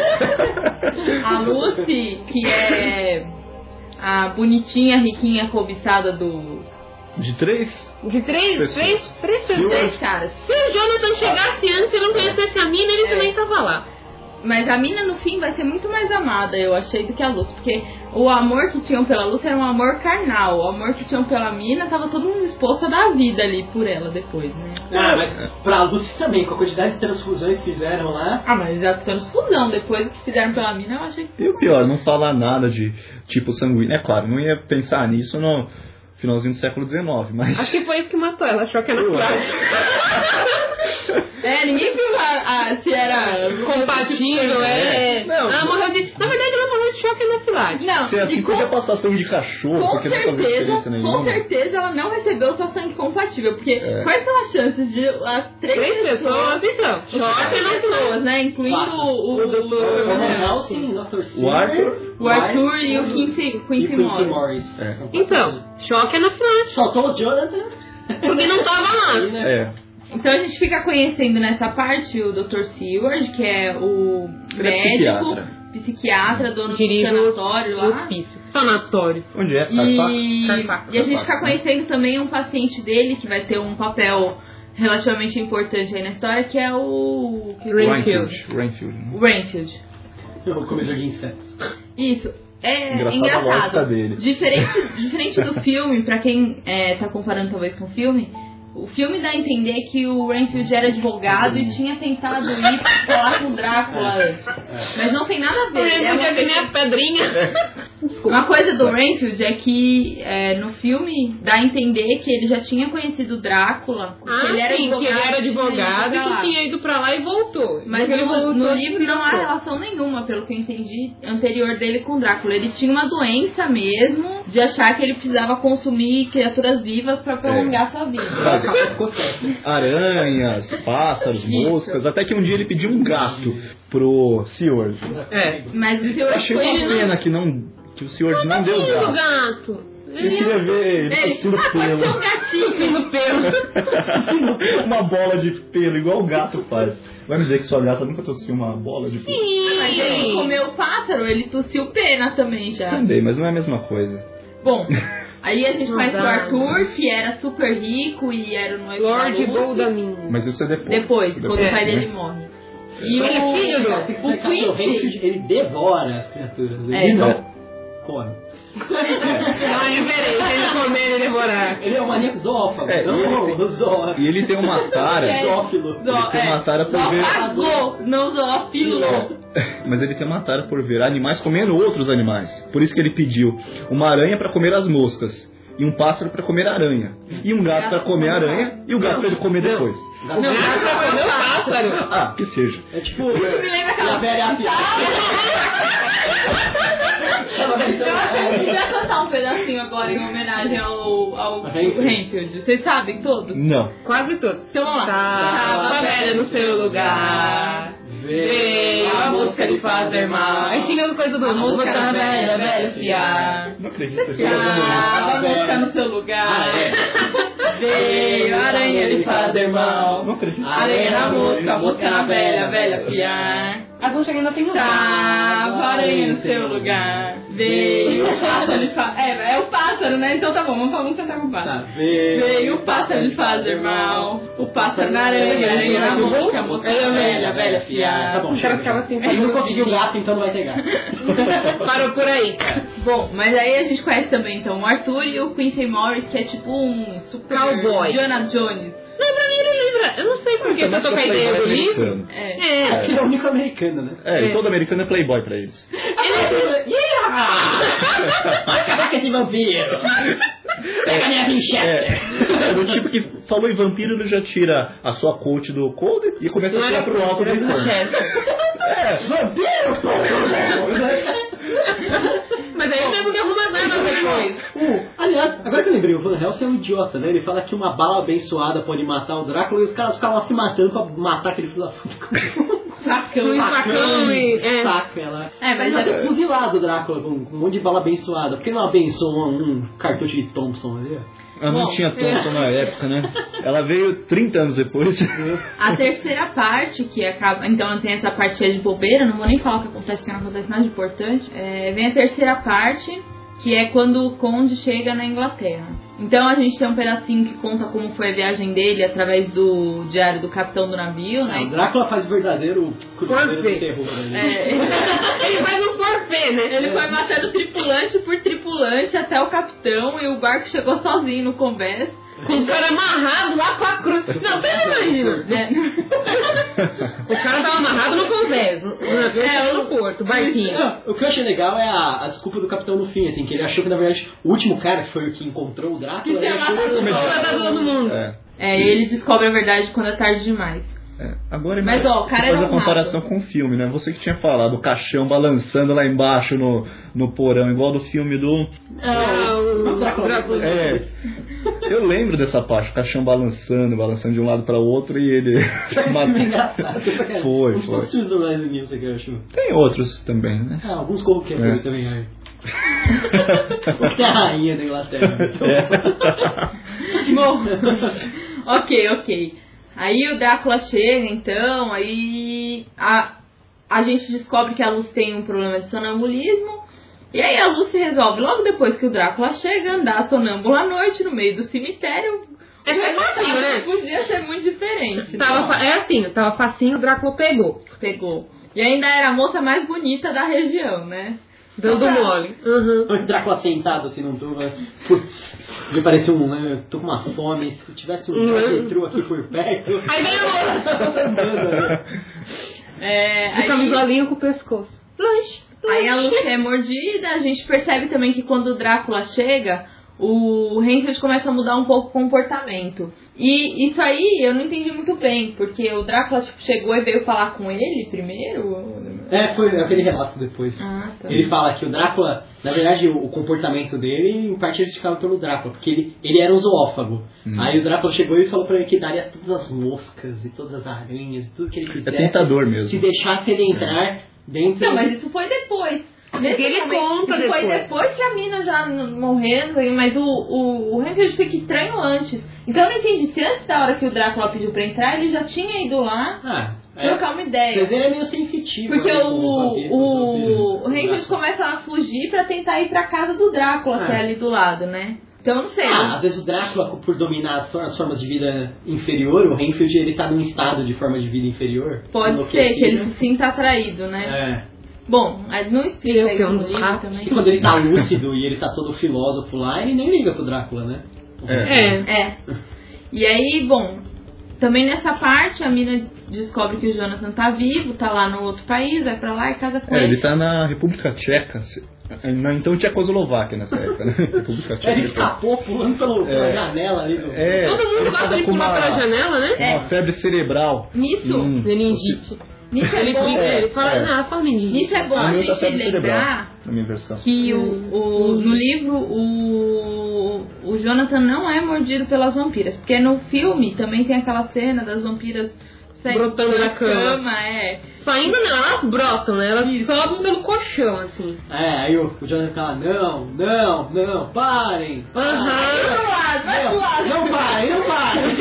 A Lucy, que é a bonitinha, riquinha, cobiçada do... De três? De três? Pessoas. Três? Três pessoas. Três caras. Se o Jonathan chegasse antes e não conhecesse a Mina, ele é. também tava lá. Mas a Mina, no fim, vai ser muito mais amada, eu achei, do que a Lucy. Porque o amor que tinham pela Lucy era um amor carnal. O amor que tinham pela Mina, tava todo mundo disposto a dar a vida ali por ela depois, né? Ah, mas pra Lucy também, com a quantidade de transfusões que fizeram lá... Ah, mas já transfusão. Depois do que fizeram pela Mina, eu achei que... E o pior, não falar nada de tipo sanguíneo. É claro, não ia pensar nisso no finalzinho do século dezenove, mas... Acho que foi isso que matou ela, achou que era natural. É, ninguém viu a, a, se era compatível, é. Não, ela morreu de... Na verdade, ela morreu de choque anafilático. Não, se assim, com... podia passar sangue de cachorro, com porque certeza, não faz diferença nenhuma. Com certeza ela não recebeu só sangue compatível, porque é. quais são as chances de as três, três pessoas, então, choque pessoas, né, incluindo o, o doutor... Sim, o doutor O Arthur... O Arthur e o Quincy, Quincy Morris. Morris. É. Então, choque anafilático. Faltou o Jonathan. Porque não tava lá. É. Então a gente fica conhecendo nessa parte o doutor Seward, que é o Ele médico, é psiquiatra, dono Dirige do sanatório lá. Hospício. Sanatório. Onde é? E... Carfax. e a gente fica conhecendo também um paciente dele, que vai ter um papel relativamente importante aí na história, que é o... Renfield. Renfield. O Renfield. O comedor de insetos. Isso. É engraçado. engraçado. Dele. Diferente, diferente do filme, pra quem é, tá comparando talvez com o filme, o filme dá a entender que o Renfield era advogado e tinha tentado ir falar com o Drácula antes. Mas não tem nada a ver. O Renfield é que nem as pedrinhas. Uma coisa do Renfield é que é, no filme dá a entender que ele já tinha conhecido o Drácula. Ah, que ele era sim, advogado, que ele era advogado e que lá. tinha ido pra lá e voltou. Mas ele no, voltou no livro não há voltou. relação nenhuma, pelo que eu entendi, anterior dele com o Drácula. Ele tinha uma doença mesmo de achar que ele precisava consumir criaturas vivas pra prolongar é. sua vida. Aranhas, pássaros, moscas, até que um dia ele pediu um gato pro Seward. É, mas o Seward achei uma pena que, não, que o Seward não, não deu gato. gato. Eu queria ver ele tossindo pelo. Um gatinho no pelo. Uma bola de pelo, igual o gato faz. Vai me dizer que sua gata nunca tossiu uma bola de pelo? Sim, mas ele comeu o pássaro, ele tossiu pena também já. Também, mas não é a mesma coisa. Bom... Aí a gente conhece o Arthur, que era super rico e era o noivo Lord da Goldamin. Mas isso é depois. Depois, depois quando é, o pai dele né? morre. E Mas o, filho, o, o Quincy... Ele devora as criaturas. Ele É. não come. Não é diferente, ele comer e devorar. Ele é um maníaco zoófago. É, não, ele, zoófago. e ele tem uma tara. É. Zoófilo. Ele tem uma tara por ver. Zoófago, não zoófilo. Mas ele tem uma tara por ver animais comendo outros animais. Por isso que ele pediu uma aranha para comer as moscas. E um pássaro para comer aranha. E um gato para comer aranha. E o gato para ele comer depois. Não, não, gato pra comer o pássaro. Ah, que seja. É tipo... Isso me lembra aquela... a velha Eu acho que a gente vai cantar um pedacinho agora em homenagem ao, ao Renfield. Vocês sabem todos? Não. Quase todos. Então vamos lá. Tava a velha no seu lugar. Veio a música de fazer mal. Aí tinha uma coisa do A música música da da velha, velha, velha velha fiar. Não acredito que Tava a música no seu lugar. Veio a aranha lhe fazer mal. Não acredito. Aranha na música, música na velha, velha fiar. As vão chegando tem um Tava a aranha no seu lugar. Veio o pássaro lhe fazer... É, é o pássaro, né? Então tá bom, vamos, vamos cantar com o pássaro. Tá, veio, Veio o pássaro lhe fazer mal. O pássaro na aranha, a aranha na música, a música na velha, velha fiar. Tá bom, O cara chega. ficava assim, Ele não conseguiu gato, então não vai ter gato. Parou por aí. Bom, mas aí a gente conhece também então o Arthur e o Quincy Morris, que é tipo um super Cowboy. Indiana Jones. Não, pra mim ele lembra. Eu não sei por que eu tô com a ideia do livro. É. É. Ele é o único americano, né? É, e todo americano é playboy pra eles. Yeah! Vai acabar com esse vampiro! Pega minha Winchester! É, é do tipo que falou em vampiro, ele já tira a sua coach do cold e começa a tirar pro alto do inferno. É, vampiro! Mas aí temos que arrumar armas depois. Uh, aliás, agora que eu lembrei, o Van Helsing é um idiota, né? Ele fala que uma bala abençoada pode matar o Drácula e os caras ficavam se matando pra matar aquele filho da puta. Facão, um facão e... É. Saca ela. É, mas Mas é- é fuzilado o Drácula com um monte de bala abençoada. Por que não abençoa um, um cartucho de Thompson ali? Ela não Bom, tinha Thompson na época, né? Ela veio trinta anos depois. A terceira parte, que acaba. Então tem essa parte cheia de bobeira, não vou nem falar o que acontece, porque não acontece nada de importante. É, vem a terceira parte, que é quando o Conde chega na Inglaterra. Então a gente tem um pedacinho que conta como foi a viagem dele através do diário do capitão do navio, né? Ah, o Drácula faz o verdadeiro cruzeiro do Forfeit. terror ali. É, Ele faz um forfê, né? ele foi matando tripulante por tripulante até o capitão e o barco chegou sozinho no convés. Com o cara amarrado lá com a cruz. Não, você não imagina. É. O cara tava amarrado no convés. No navio é, no porto, barquinho. Não, o que eu achei legal é a, a desculpa do capitão no fim, assim, que ele achou que na verdade o último cara que foi o que encontrou o Drácula Que ele tinha achou matado que- Matado todo mundo. É. É, e ele descobre a verdade quando é tarde demais. É. Agora Mas, ó, o cara você era faz a um comparação com o filme, né? Você que tinha falado, o caixão balançando lá embaixo no, no porão, igual do filme do... Ah, o o Drácula. Drácula. É, eu lembro dessa parte, o caixão balançando, balançando de um lado para o outro e ele... Foi engraçado. Foi, Uns foi. poucos filmes do Leslie Nielsen que eu acho. Tem outros também, né? Ah, alguns corroqueiros É. também aí. Porque é a rainha da Inglaterra. É. Bom, ok, ok. Aí o Drácula chega, então, aí a, a gente descobre que a Lucy tem um problema de sonambulismo. E aí a Lucy resolve, logo depois que o Drácula chega, andar sonâmbula à noite no meio do cemitério. É facinho, né? Podia ser muito diferente. Tava, Não. fa- é assim, tava facinho, o Drácula pegou. Pegou. E ainda era a moça mais bonita da região, né? Dando mole. Uhum. O Drácula sentado assim num turma. Putz, me parecia um, né? Eu tô com uma fome. Se tivesse um Uhum. drive-thru aqui por perto. Aí vem a moça. É, De aí, camisolinha com o pescoço. Lanche. aí a Lucy é mordida, a gente percebe também que quando o Drácula chega, o Renfield começa a mudar um pouco o comportamento. E isso aí eu não entendi muito bem, porque o Drácula tipo, chegou e veio falar com ele primeiro. É, foi aquele relato depois. Ah, tá. Ele fala que o Drácula, na verdade, o, o comportamento dele, em parte, ele ficava pelo Drácula, porque ele, ele era um zoófago. Hum. Aí o Drácula chegou e falou pra ele que daria todas as moscas e todas as aranhas e tudo que ele É quisesse. tentador mesmo. Se deixasse ele entrar dentro... Não, mas isso foi depois. Nesse ele momento, conta isso foi depois. depois que a mina já n- morrendo, mas o, o, o Renfield fica estranho antes. Então eu não entendi se antes da hora que o Drácula pediu pra entrar, ele já tinha ido lá Ah, é. trocar uma ideia. Mas ele é meio sensitivo. Porque né, o, com vampiros, com o, vampiros. o Renfield começa a fugir pra tentar ir pra casa do Drácula, Ah. que é ali do lado, né? Então eu não sei. Ah, às vezes o Drácula, por dominar as, for- as formas de vida inferior, o Renfield ele tá num estado de forma de vida inferior. Pode ser que ele se sinta atraído, né? É. Bom, mas não explica Eu isso que ando no livro rápido. também. E quando ele tá lúcido e ele tá todo filósofo lá, ele nem liga pro Drácula, né? É. É. E aí, bom, também nessa parte a mina descobre que o Jonathan tá vivo, tá lá no outro país, vai pra lá e casa com É, ele. ele tá na República Tcheca. se- Não, então Tchecoslováquia nessa época, né? República Tcheca. Ele escapou pulando pelo, pela É. janela ali do... É, Todo mundo ele gosta tava de com pular uma, pela janela, né? É. uma febre cerebral. Nisso, Hum. Meningite. nisso é Ele bom, brinca, ele fala, é. ah, fala meningite. nisso é bom A a minha tá gente febre cerebral, lembrar na minha versão. que o, o, no livro o, o Jonathan não é mordido pelas vampiras, porque no filme também tem aquela cena das vampiras saindo Brotando da na cama. é. Saindo não, elas brotam, né? Elas sobem pelo colchão, assim. É, aí o, o Jonathan fala, não, não, não, parem, parem. Vai pro lado, vai pro lado. Não parem, não parem.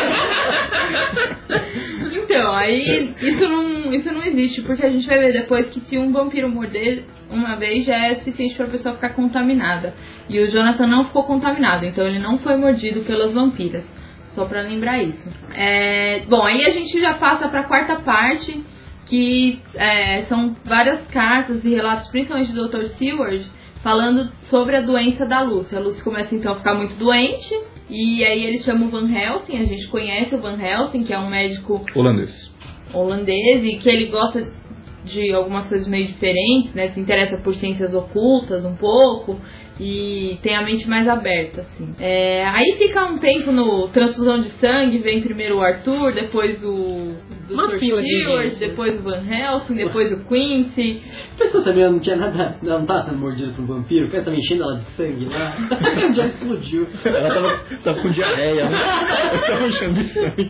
Então, aí isso não, isso não existe, porque a gente vai ver depois que se um vampiro morder uma vez já é suficiente pra pessoa ficar contaminada. E o Jonathan não ficou contaminado, então ele não foi mordido pelas vampiras. Só pra lembrar isso. É, bom, aí a gente já passa pra quarta parte, que é, são várias cartas e relatos, principalmente do doutor Seward, falando sobre a doença da Lucy. A Lucy começa então a ficar muito doente, e aí ele chama o Van Helsing, a gente conhece o Van Helsing, que é um médico Holandês. holandês, e que ele gosta de algumas coisas meio diferentes, né? Se interessa por ciências ocultas um pouco e tem a mente mais aberta, assim. É, aí fica um tempo no transfusão de sangue, vem primeiro o Arthur, depois o doutor Stewart, depois o Van Helsing, depois o Quincy. A pessoa sabia, não tinha nada, ela não tava sendo mordida por um vampiro, o cara tava enchendo ela de sangue lá, já explodiu. Ela tava, tava com diarreia, né? Ela tava enchendo de sangue.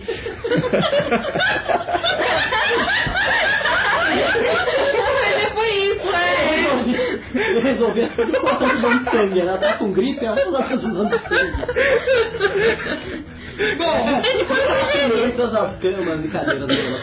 Mas foi isso, né? Eu resolvi a transfusão de sangue, ela tava com gripe, ela foi lá transfusão de sangue. Bom, é, todas as camas e cadeiras dela.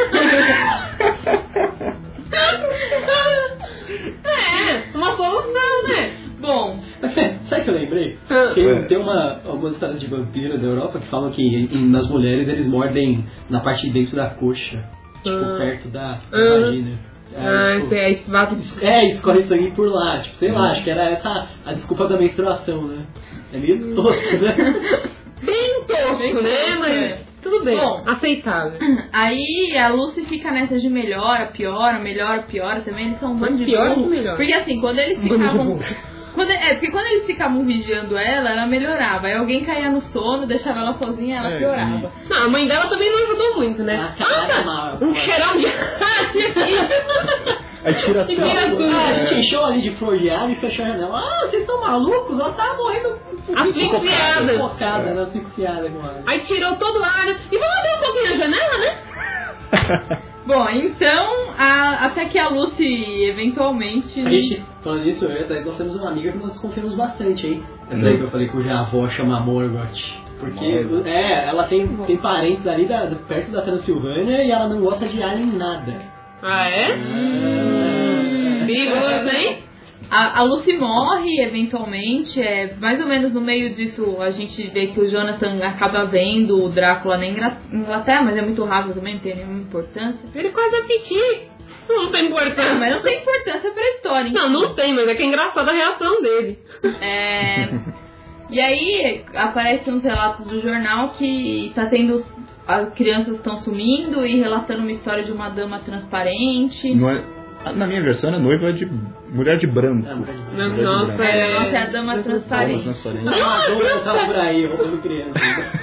É, uma solução, né? Bom, sabe o que eu lembrei? Tem, tem uma, algumas histórias de vampiro da Europa que falam que em, nas mulheres eles mordem na parte de dentro da coxa, tipo Ah. perto da, da Ah. vagina. Ah, tipo, é, aí vaza de... é, escorre sangue por lá, tipo, sei lá, acho que era essa a desculpa da menstruação, né? É meio tosco, né? Bem tosco, né? Mas tudo bem, Bom. aceitável. aí a Lucy fica nessa de melhora, piora, melhora, piora também. Eles são um Mas bando de pior burro. que melhor. Porque assim, quando eles ficavam. Quando, é, porque quando eles ficavam vigiando ela, ela melhorava. Aí alguém caía no sono, deixava ela sozinha, ela É, piorava. Não, a mãe dela também não ajudou muito, né? Ah, cara, mal. Um cheirão de aqui. Aí tira Tira tudo. tudo. Ah, a É. gente encheu ali de flor de ar e fechou a janela. Ah, vocês são malucos? Ela tava morrendo Asfixiada. focada, né? Asfixiada com ar. Aí tirou todo o ar. E vamos abrir um pouquinho a janela, né? Bom, então, a- até que a Lucy eventualmente. A gente, falando isso, eu e a Thaís, nós temos uma amiga que nós confiamos bastante, hein? Essa daí que eu falei cuja avó chama Morgoth. Porque, Morgoth. é, ela tem, tem parentes ali da, perto da Transilvânia e ela não gosta de alien nada. Ah, é? Ah. Perigoso, hein? A, a Lucy morre eventualmente, é, mais ou menos no meio disso a gente vê que o Jonathan acaba vendo o Drácula na Ingla- Inglaterra, mas é muito rápido também, não tem nenhuma importância. Ele quase é piti. Não tem importância. Ah, mas não tem importância pra história, hein? Não, não tem, mas é que é engraçada a reação dele. É, e aí aparecem uns relatos do jornal que tá tendo. As crianças estão sumindo e relatando uma história de uma dama transparente. Não é- na minha versão, a noiva é de mulher de branco. É, mulher de branco. Mulher de Nossa, branco. É, nossa, é a dama Alma transparente. transparente. Ah, a dona tava por aí, roubando criança.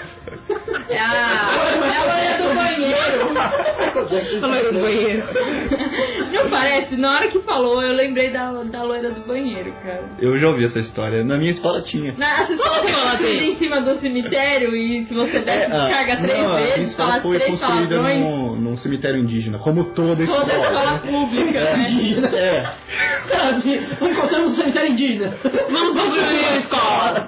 É a, é a loira do banheiro. A loira do banheiro. Não parece? Na hora que falou, eu lembrei da, da loira do banheiro, cara. Eu já ouvi essa história. Na minha escola tinha. Na, você fala que ela tem em cima do cemitério e se você der, a- descarga três não, a minha vezes, escola fala foi três construída palavrões. num, num cemitério indígena, como toda escola. Toda escola né? pública, né? É. Sabe? Encontramos um cemitério indígena. Vamos construir a escola.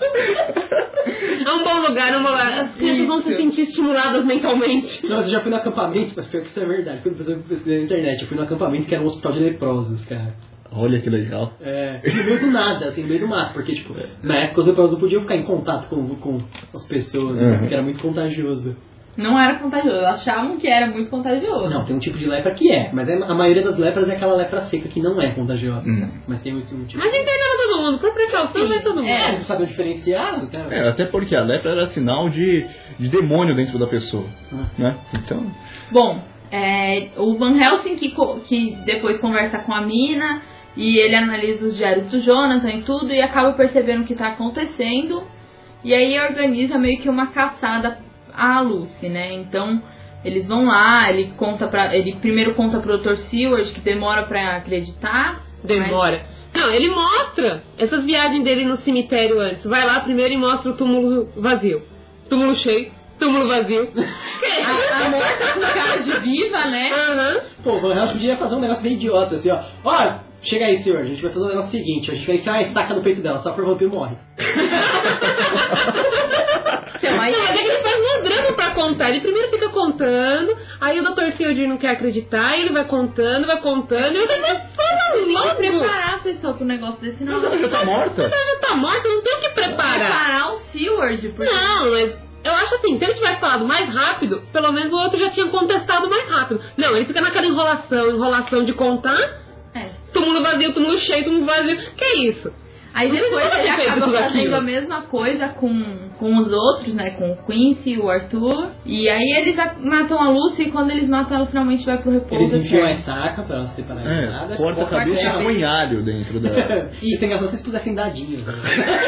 É um bom lugar, é um bom lugar. As crianças vão se sentir estimuladas mentalmente. Nossa, eu já fui no acampamento, mas pior que isso é verdade. Quando eu pesquisei na internet, eu fui no acampamento que era um hospital de leprosos, cara. Olha que legal. É, no meio do nada, assim, no meio do mato, porque, tipo, na época os leprosos não podiam ficar em contato com, com as pessoas, né, Uhum. porque era muito contagioso. Não era contagioso, achavam que era muito contagioso. Não, tem um tipo de lepra que é, mas é- a maioria das lepras é aquela lepra seca que não é contagiosa. Hum. Mas tem um, um tipo. Mas internava todo mundo, por precaução, vai todo mundo. É, não sabe o diferenciado, cara. É, até porque a lepra era sinal de, de demônio dentro da pessoa. Ah. Né? Então, Bom, é, o Van Helsing que, co- que depois conversa com a mina e ele analisa os diários do Jonathan e tudo e acaba percebendo o que está acontecendo e aí organiza meio que uma caçada à Lucy, né? Então eles vão lá, ele conta para ele primeiro conta pro doutor Seward que demora pra acreditar. Demora. Não, ele mostra essas viagens dele no cemitério antes. Vai lá primeiro e mostra o túmulo vazio. Túmulo cheio, túmulo vazio. A, a morta com cara de viva, né? Aham. Pô, o Van Helsing podia fazer um negócio bem idiota, assim, ó. Ó, chega aí, senhor, a gente vai fazer um negócio seguinte, a gente vai enfiar uma estaca no peito dela, só por vampiro morre. Então, aí Não, mas é que ele faz um drama pra contar. Ele primeiro fica contando, aí o doutor Field não quer acreditar, ele vai contando, vai contando, e eu falei, mas fala tem que logo! preparar a pessoa pro negócio desse não. ela já tá morta. Ela já tá morta, eu não tenho que preparar. Preparar o Seward, porque Não, mas eu acho assim, se ele tivesse falado mais rápido, pelo menos o outro já tinha contestado mais rápido. Não, ele fica naquela enrolação, enrolação de contar, é. túmulo vazio, túmulo cheio, túmulo vazio. Que isso? Aí depois ele Ele fez acaba tudo fazendo aquilo. a mesma coisa com, com os outros, né? Com o Quincy, o Arthur. E aí eles a- matam a Lucy e quando eles matam ela finalmente vai pro repouso. Eles enfiam a eterno. estaca pra ela se separar de É, nada. corta a cabeça e põe alho dentro da... E sem se vocês pusessem dadinhos. Né?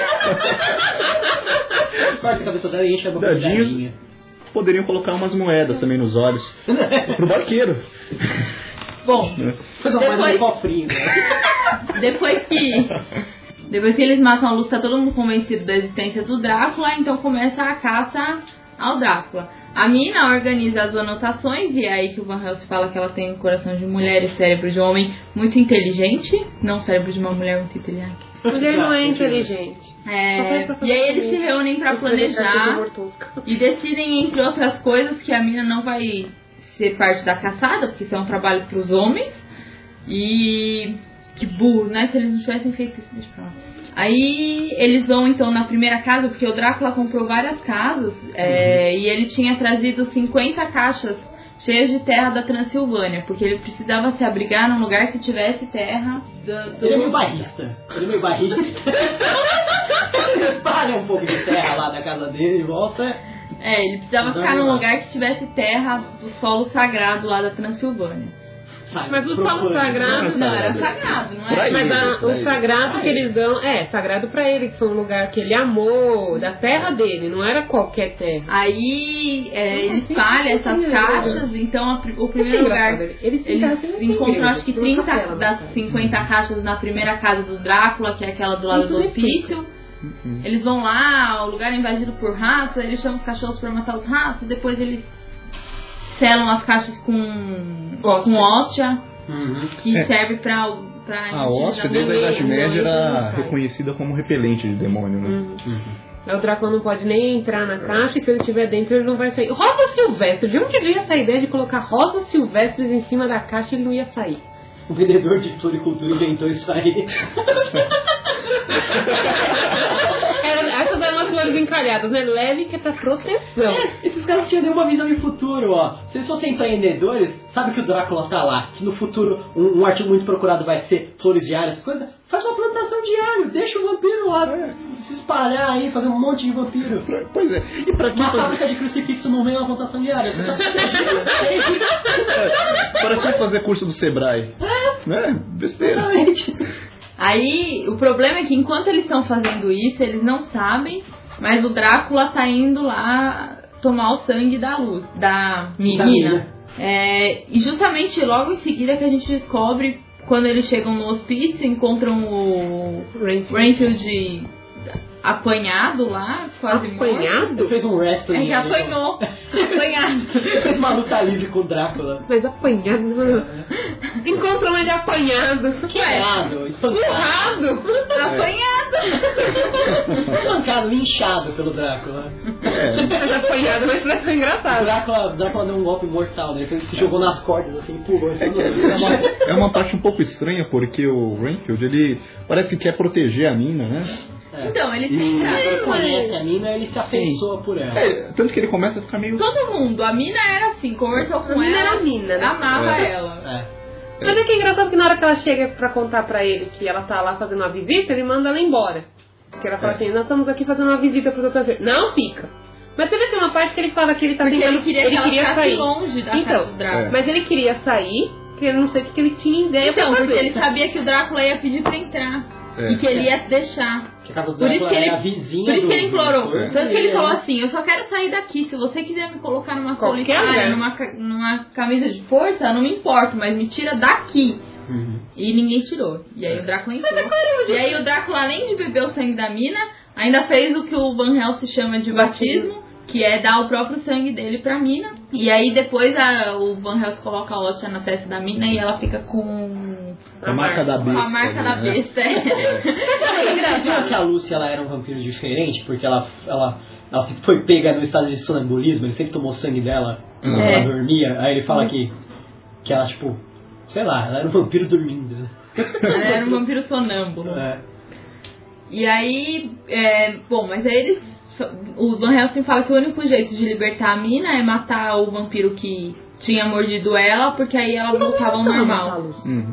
Corta a cabeça dela e enche a boca de Dadinhos. dadinha. Poderiam colocar umas moedas também nos olhos. Pro barqueiro. Bom, Faz uma mais um depois, cofrinho, né? depois que... Depois que eles matam a Lucy, tá todo mundo convencido da existência do Drácula, então começa a caça ao Drácula. A Mina organiza as anotações, e é aí que o Van Helsing fala que ela tem um coração de mulher e cérebro de homem muito inteligente, não cérebro de uma mulher muito inteligente. Mulher não é inteligente. É, e aí eles se reúnem pra planejar e decidem, entre outras coisas, que a Mina não vai ser parte da caçada, porque isso é um trabalho pros homens. E... que burros, né? Se eles não tivessem feito isso, deixa pra lá. Aí eles vão então na primeira casa, porque o Drácula comprou várias casas, é, uhum. E ele tinha trazido cinquenta caixas cheias de terra da Transilvânia, porque ele precisava se abrigar num lugar que tivesse terra do... do... Ele é meio barrista. Ele é meio barrista. Ele espalha um pouco de terra lá da casa dele e volta. É, ele precisava ficar num lugar que tivesse terra do solo sagrado lá da Transilvânia. Mas o solo sagrado não era sagrado, não era? é? Mas a, o sagrado que eles dão é sagrado pra ele, que foi um lugar que ele amou, da terra dele, não era qualquer terra. Aí é, ele espalha essas caixas, então a, o primeiro lugar eles encontram acho que trinta das cinquenta caixas na primeira casa do Drácula, que é aquela do lado do hospício. Eles vão lá, o lugar é invadido por ratos, eles chamam os cachorros pra matar os ratos, depois eles selam as caixas com com hóstia, uhum. que é. serve pra, pra a hóstia desde a Idade Média era reconhecida como repelente de demônio, né? Uhum. Uhum. O Drácula não pode nem entrar na caixa e se ele estiver dentro ele não vai sair. Rosa silvestre, de onde veio essa ideia de colocar rosas silvestres em cima da caixa e ele não ia sair? O vendedor de floricultura inventou isso aí. Essas eram umas flores encalhadas, né? Leve que é pra proteção. É, esses caras tinham nenhuma visão de futuro, ó. Se eles fossem empreendedores, sabe que o Drácula tá lá, que no futuro um, um artigo muito procurado vai ser flores de alho, essas coisas, faz uma plantação de alho, deixa o vampiro lá, é. se espalhar aí, fazer um monte de vampiro. Pois é. E pra que uma fazer... fábrica de crucifixo no meio da plantação de alho. É. Para que fazer curso do Sebrae? É, né? Besteira. Aí, o problema é que enquanto eles estão fazendo isso, eles não sabem, mas o Drácula tá indo lá tomar o sangue da luz, da menina. É, e justamente logo em seguida que a gente descobre, quando eles chegam no hospício, encontram o Renfield apanhado lá, quase apanhado? Ele fez um wrestling. É que apanhou. Apanhado. Fez uma luta livre com o Drácula. Mas apanhado. Encontram ele apanhado. Quebrado, espancado. Apanhado. Espancado, linchado pelo Drácula. É. Mas apanhado, mas vai ser engraçado. O Drácula, Drácula deu um golpe mortal, né? Ele se jogou nas cordas assim, pulou. Assim, é, é uma parte um pouco estranha, porque o Renfield, ele parece que quer proteger a mina, né? É. Então, ele e tenta. Ele conhece a mina, ele se afeiçoa por ela. É, tanto que ele começa a ficar meio... Todo mundo. A mina era assim, conversou com a ela. Era a mina, né? Amava é. ela. É. Mas é que é engraçado que na hora que ela chega pra contar pra ele que ela tá lá fazendo uma visita, ele manda ela embora. Porque ela fala é. assim, nós estamos aqui fazendo uma visita pros outros. Não, fica. Mas você vê que tem uma parte que ele fala que ele tá Porque tentando... ele queria, ele que queria ela sair. longe da então, casa do Drácula. É. Mas ele queria sair, que eu não sei o que ele tinha ideia então, pra fazer. Porque ele sabia que o Drácula ia pedir pra entrar. É. E que ele ia deixar. Que a casa do por isso que ele, é a vizinha por isso do... que ele implorou. É. Tanto que ele falou assim, eu só quero sair daqui. Se você quiser me colocar numa solitária, numa, numa camisa de força, eu não me importo, mas me tira daqui. Uhum. E ninguém tirou. E aí o Drácula entrou. E aí o Drácula, além de beber o sangue da mina, ainda fez o que o Van Helsing chama de batismo, que é dar o próprio sangue dele pra mina. E aí depois a, o Van Helsing coloca a hóstia na testa da mina e ela fica com... A, a marca da besta. A marca da besta, é. É engraçado que a Lucy ela era um vampiro diferente, porque ela, ela, ela foi pega no estado de sonambulismo, ele sempre tomou sangue dela quando é. ela dormia. Aí ele fala que, que ela, tipo, sei lá, ela era um vampiro dormindo. Ela era um vampiro sonâmbulo. É. E aí, é, bom, mas aí eles... O Van Helsing fala que o único jeito de libertar a mina é matar o vampiro que tinha mordido ela, porque aí ela voltava ao normal. Uhum.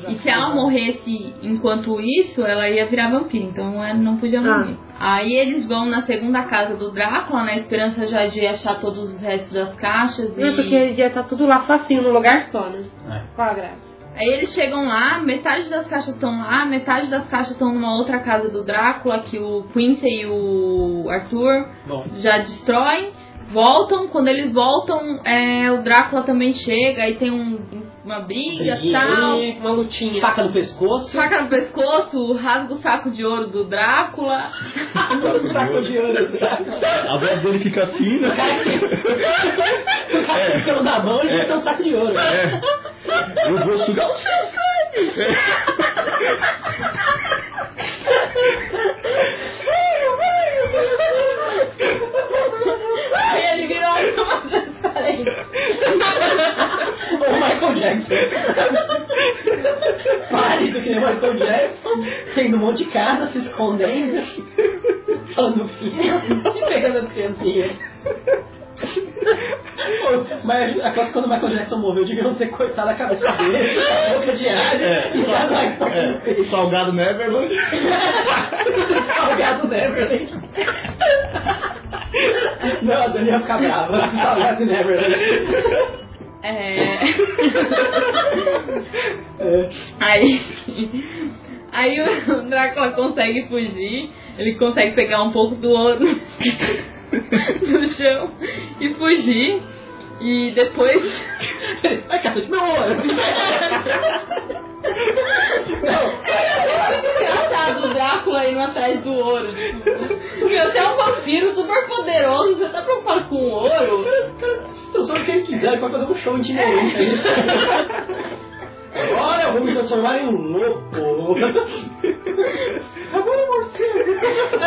E se ela morresse enquanto isso, ela ia virar vampiro, então ela não podia morrer. Ah. Aí eles vão na segunda casa do Drácula, na esperança já de achar todos os restos das caixas. Não, e... porque já tá tudo lá facinho, num lugar só, né? É. Qual a graça? Aí eles chegam lá, metade das caixas estão lá, metade das caixas estão numa outra casa do Drácula, que o Quincy e o Arthur Bom. já destroem. Voltam, quando eles voltam, é, o Drácula também chega, aí tem um, uma briga e tal. Uma lutinha. Faca no pescoço. Faca no pescoço, rasga o saco de ouro do Drácula. O saco de ouro do Drácula. A voz dele fica fina. O cara tem o pelo na mão e tem um saco de ouro. É. Eu vou sugar o seu sangue. Aí ele virou uma transparente. O Michael Jackson. Pálido que nem o Michael Jackson, tendo um monte de casa, se escondendo, falando filho e pegando as criancinhas. Mas a coisa quando o Michael Jackson morreu, deviam ter cortado a cabeça dele, a boca de ar, é, e já vai. É, o Salgado Neverland. Salgado Neverland. Não, a Dani ia ficar brava. Salgado Neverland. É... é. Aí... Aí o Drácula consegue fugir, ele consegue pegar um pouco do ouro no chão e fugir. E depois... Ai, cara, meu ouro! Não, é engraçado o Drácula indo atrás do ouro. Tipo, você é um vampiro super poderoso, você tá preocupado com o ouro? Eu sou o que ele quiser, ele pode fazer um show itinerante. Agora eu vou me transformar em um lobo. Agora eu vou ser.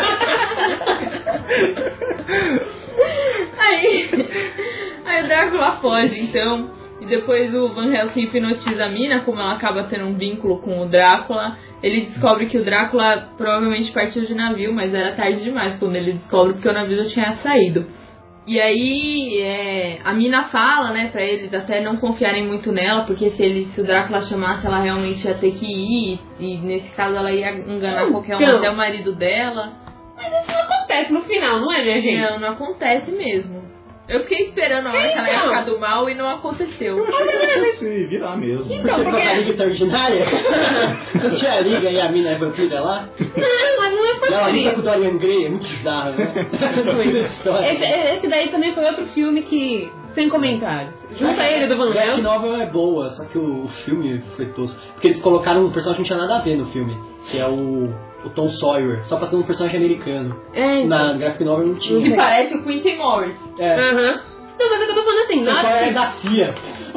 Aí, aí o Drácula foge, então. E depois o Van Helsing hipnotiza a mina, como ela acaba tendo um vínculo com o Drácula. Ele descobre que o Drácula provavelmente partiu de navio, mas era tarde demais quando ele descobre, porque o navio já tinha saído. E aí é, a mina fala, né, pra eles até não confiarem muito nela, porque se, ele, se o Drácula chamasse, ela realmente ia ter que ir, e, e nesse caso ela ia enganar não, qualquer um, até o marido dela. Mas isso não acontece no final, não é, minha gente? Não, não acontece mesmo. Eu fiquei esperando a hora que ela ia ficar do mal e não aconteceu. Se virar mesmo. Então, porque a Liga Extraordinária? Não tinha a Liga e a mina é vampira lá? Não, mas não é por ela isso. luta com o Dorian Gray, é muito bizarro, né? esse, esse daí também foi outro filme que... Sem comentários. Junta ele do Van Helsing. A novel é boa, só que o, o filme foi tosco. Porque eles colocaram um personagem que não tinha nada a ver no filme. Que é o... o Tom Sawyer, só pra ter um personagem americano. É, então. Na graphic novel não tinha. Que parece o Quincy Morris. É. Aham. Uhum. Não, mas é que eu tô falando assim, nada. O Sawyer é da C I A.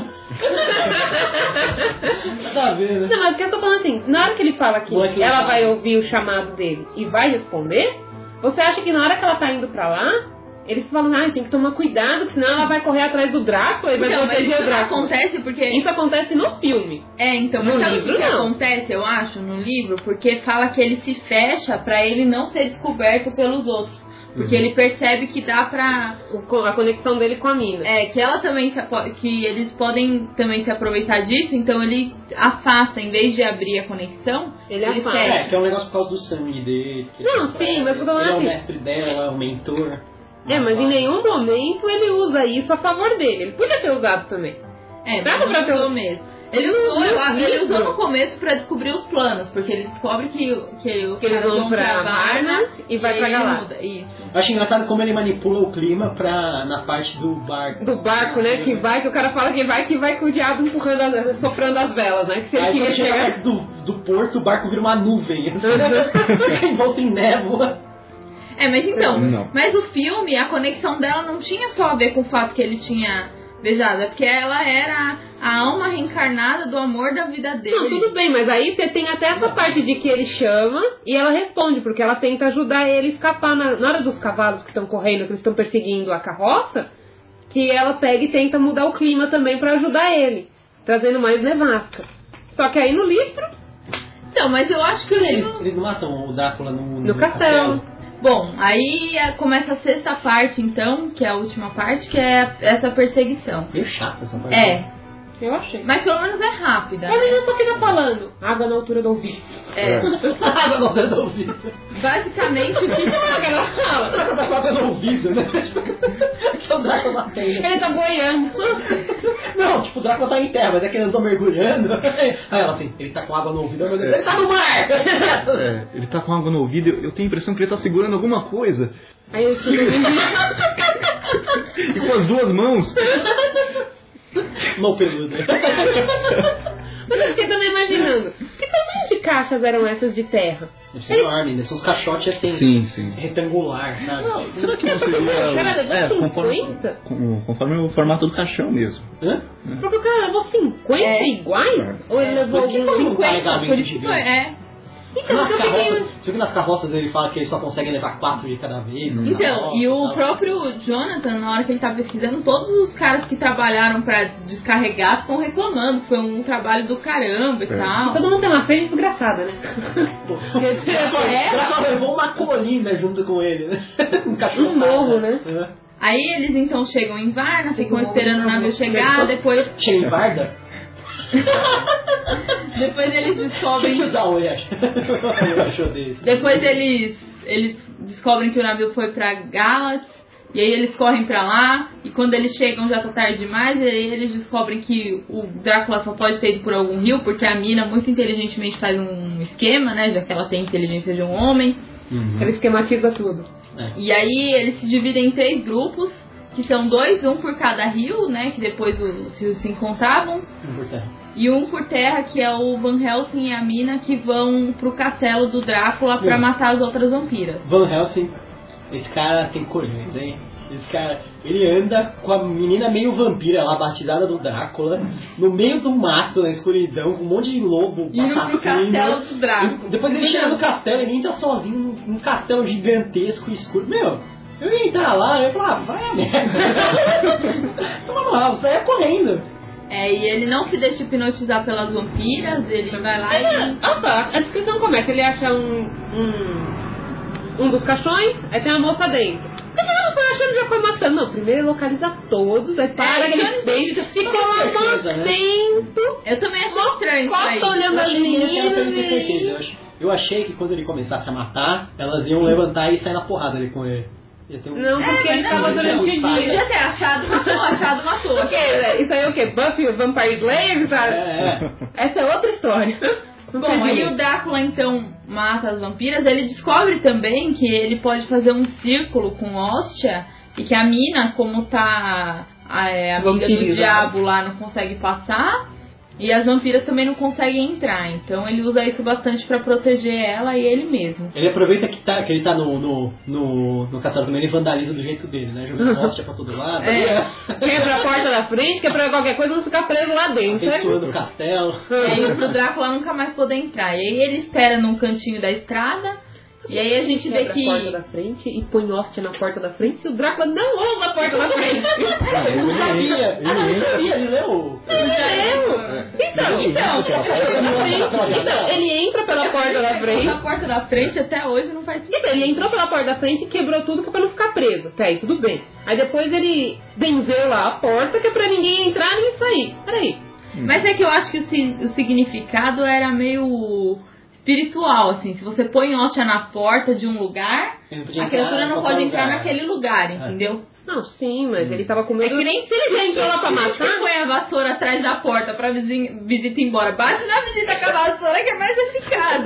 Nada a ver, né? Não, mas o que eu tô falando assim, na hora que ele fala que Moleque ela legal. vai ouvir o chamado dele e vai responder, você acha que na hora que ela tá indo pra lá, eles falam, ah, tem que tomar cuidado, senão ela vai correr atrás do Drácula e vai então, proteger o Drácula. Acontece porque... Isso acontece no filme. É, então, mas no sabe livro o que não. acontece, eu acho, no livro? Porque fala que ele se fecha pra ele não ser descoberto pelos outros. Porque uhum. ele percebe que dá pra... A conexão dele com a mina. É, que ela também... Que eles podem também se aproveitar disso, então ele afasta, em vez de abrir a conexão... Ele, ele afasta. É, que é um negócio por causa do sangue dele. Não, sim, mas eu tô falando Ele é o assim. mestre dela, é o mentor. É, mas em nenhum momento ele usa isso a favor dele. Ele podia ter usado também. É, dava pra ter usado mesmo. Ele usou, ele, ele usou no começo pra descobrir os planos, porque ele descobre que, que os que eles vão pra Varna e vai pra Galápagos. Isso. Eu acho engraçado como ele manipula o clima pra, na parte do barco. Do barco, né? Que vai, que o cara fala que vai, que vai com o diabo empurrando, as, soprando as velas, né? Que se ele Aí quando chegar chega perto do, do porto, o barco vira uma nuvem. Envolto em névoa. É, mas então, não. mas o filme, a conexão dela não tinha só a ver com o fato que ele tinha beijado, é porque ela era a alma reencarnada do amor da vida dele. Não, tudo bem, mas aí você tem até essa parte de que ele chama e ela responde, porque ela tenta ajudar ele a escapar na, na hora dos cavalos que estão correndo, que eles estão perseguindo a carroça, que ela pega e tenta mudar o clima também pra ajudar ele, trazendo mais nevasca. Só que aí no livro... Então, mas eu acho que o livro... Eles não matam o Drácula no, no, no castelo. castelo. Bom, aí começa a sexta parte, então, que é a última parte, que é essa perseguição. Meio chata essa parte. É. Eu achei. Mas pelo menos é rápida. A menina só fica falando. Água na altura do ouvido. É. Água na altura do ouvido. Basicamente, o que ela fala? Ela tá com água no ouvido, né? Que o Drácula tem. Ele tá boiando. Não, tipo, o Drácula tá em terra, mas é que ele andou mergulhando. Aí ela assim, ele tá com água no ouvido, mas ele tá no mar! É, ele tá com água no ouvido, eu, eu tenho a impressão que ele tá segurando alguma coisa. Aí eu fico... E com as duas mãos. Mão peluda. Mas eu fiquei também imaginando, que tamanho de caixas eram essas de terra? Deve ser enorme, deve ser uns caixotes assim, Sim, sim. retangular, sabe? Não, será que não seria... É, conforme, com- conforme o formato do caixão mesmo. Hã? Porque o cara levou cinquenta É. iguais? Ou ele levou Por isso que algum foi um cinquenta? carregamento Por isso que foi, gigante. é. Então, Nas eu fiquei... carroças, você viu que nas carroças ele fala que eles só conseguem levar quatro de cada vez? na Então, carroça e o tal. próprio Jonathan, na hora que ele tá pesquisando, todos os caras que trabalharam pra descarregar estão reclamando. Foi um trabalho do caramba e É. tal. Todo mundo tem uma frente desgraçada, né? O Drácula levou uma colina junto com ele, né? Um cachorro. Um morro, né? É. Aí eles então chegam em Varna, ficam Esse esperando o morro, navio não, chegar, não. depois, Chega em Varda? depois eles Tem que descobrem. usar o Yash. Eu acho dele. Depois eles, eles descobrem que o navio foi pra Galatz, e aí eles correm pra lá, e quando eles chegam já tá tarde demais, e aí eles descobrem que o Drácula só pode ter ido por algum rio, porque a mina muito inteligentemente faz um esquema, né, já que ela tem a inteligência de um homem. Ele esquematiza tudo. E aí eles se dividem em três grupos, que são dois, um por cada rio, né, que depois os rios se encontravam, Por terra. e um por terra, que é o Van Helsing e a mina, que vão pro castelo do Drácula pra Hum. matar as outras vampiras. Van Helsing, esse cara tem colhões, hein? Esse cara, ele anda com a menina meio vampira lá, batizada do Drácula, no meio do mato, na escuridão, com um monte de lobo, Indo pro castelo do Drácula. E depois ele chega no castelo, ele entra sozinho num, num castelo gigantesco e escuro. Meu, eu ia entrar lá, eu ia falar, ah, vai a merda. Toma mal, você ia correndo. É, e ele não se deixa hipnotizar pelas vampiras, ele vai lá e... Ah tá, a descrição começa, ele acha um, um, um dos caixões, aí tem uma moça dentro. Você não foi achando que já foi matando, não, primeiro ele localiza todos, aí para É, aquele eu dentro, fica lá certeza, né? atento. Eu também achei estranho isso aí. Costa olhando Eu as achei que ele ia ter meninas certeza. e... Eu ach- Eu achei que quando ele começasse a matar, elas iam levantar e sair na porrada ali com ele. Ia ter um... Não, porque É, ele mas tava não, durante o Ele dia. já tem achado, matou, achado, matou. O quê? Isso aí é o quê? Buffy o Vampire Slayer, sabe? É, é. Essa é outra história. Não Bom, sei aí direito. o Drácula então mata as vampiras, ele descobre também que ele pode fazer um círculo com hóstia e que a mina, como tá a, é, amiga do Vampira. diabo lá, não consegue passar e as vampiras também não conseguem entrar. Então ele usa isso bastante pra proteger ela e ele mesmo. Ele aproveita que, tá, que ele tá no, no, no, no castelo também, ele vandaliza do jeito dele, né? Jogando hóstia pra todo lado. É. Quebra a porta da frente, quebra qualquer coisa, não ficar preso lá dentro. Abençoando o castelo. E aí pro Drácula nunca mais poder entrar. E aí ele espera num cantinho da estrada. E aí a gente vê Quebra a porta que... da frente e põe hóstia na porta da frente se o Drácula não usa a porta da frente. Ele não sabia. Ele não sabia, ele leu. Então, então, então, ele entra pela porta da frente. A porta da frente até hoje não faz sentido. Então, ele entrou pela porta da frente e quebrou tudo que é pra não ficar preso. Até aí, tudo bem. Aí depois ele benzeu lá a porta que é pra ninguém entrar nem sair. Peraí. Mas é que eu acho que o, si- o significado era meio espiritual, assim. Se você põe hóstia na porta de um lugar, Ele não podia a criatura entrar não em pode qualquer entrar lugar. naquele lugar, entendeu? Não, sim, mas ele tava com É medo. que nem se ele já entrou lá pra matar. Você põe a vassoura atrás da porta pra vizinha, visita ir embora. Bate na visita com a vassoura que é mais eficaz.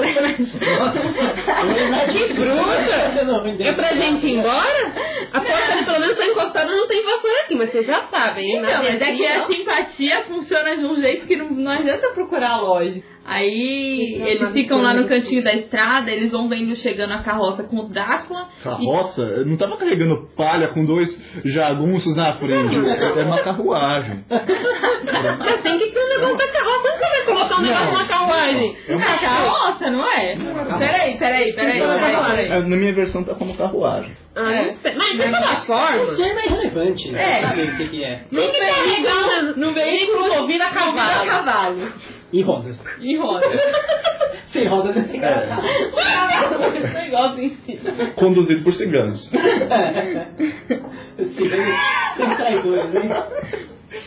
Que bruta! Não, É pra gente ir embora? A porta ali pelo menos tá encostada, não tem vassoura aqui, mas vocês já sabem, hein? Então, Na mas é que vizinha, a simpatia funciona de um jeito que não, não adianta procurar lógica. Aí Não, eles mas ficam lá no isso- cantinho da estrada, eles vão vendo chegando a carroça com o Drácula. Carroça? Eu não tava carregando palha com dois jagunços na frente. É uma carruagem. Mas tem que ter um negócio da carroça. Nunca vai colocar um negócio na carruagem. É uma É a carroça, não é? Peraí, peraí, peraí, peraí, peraí. É, na minha versão tá como carruagem. Ah, não sei. Mas de toda forma, O termo é irrelevante, né? É. Sabe o que, que é? tem que carregar no veículo movido a Vira cavalo. cavalo. E rodas. E roda. Sem rodas não tem graça. Esse negócio em si. Conduzido por ciganos. Sem traidores, né?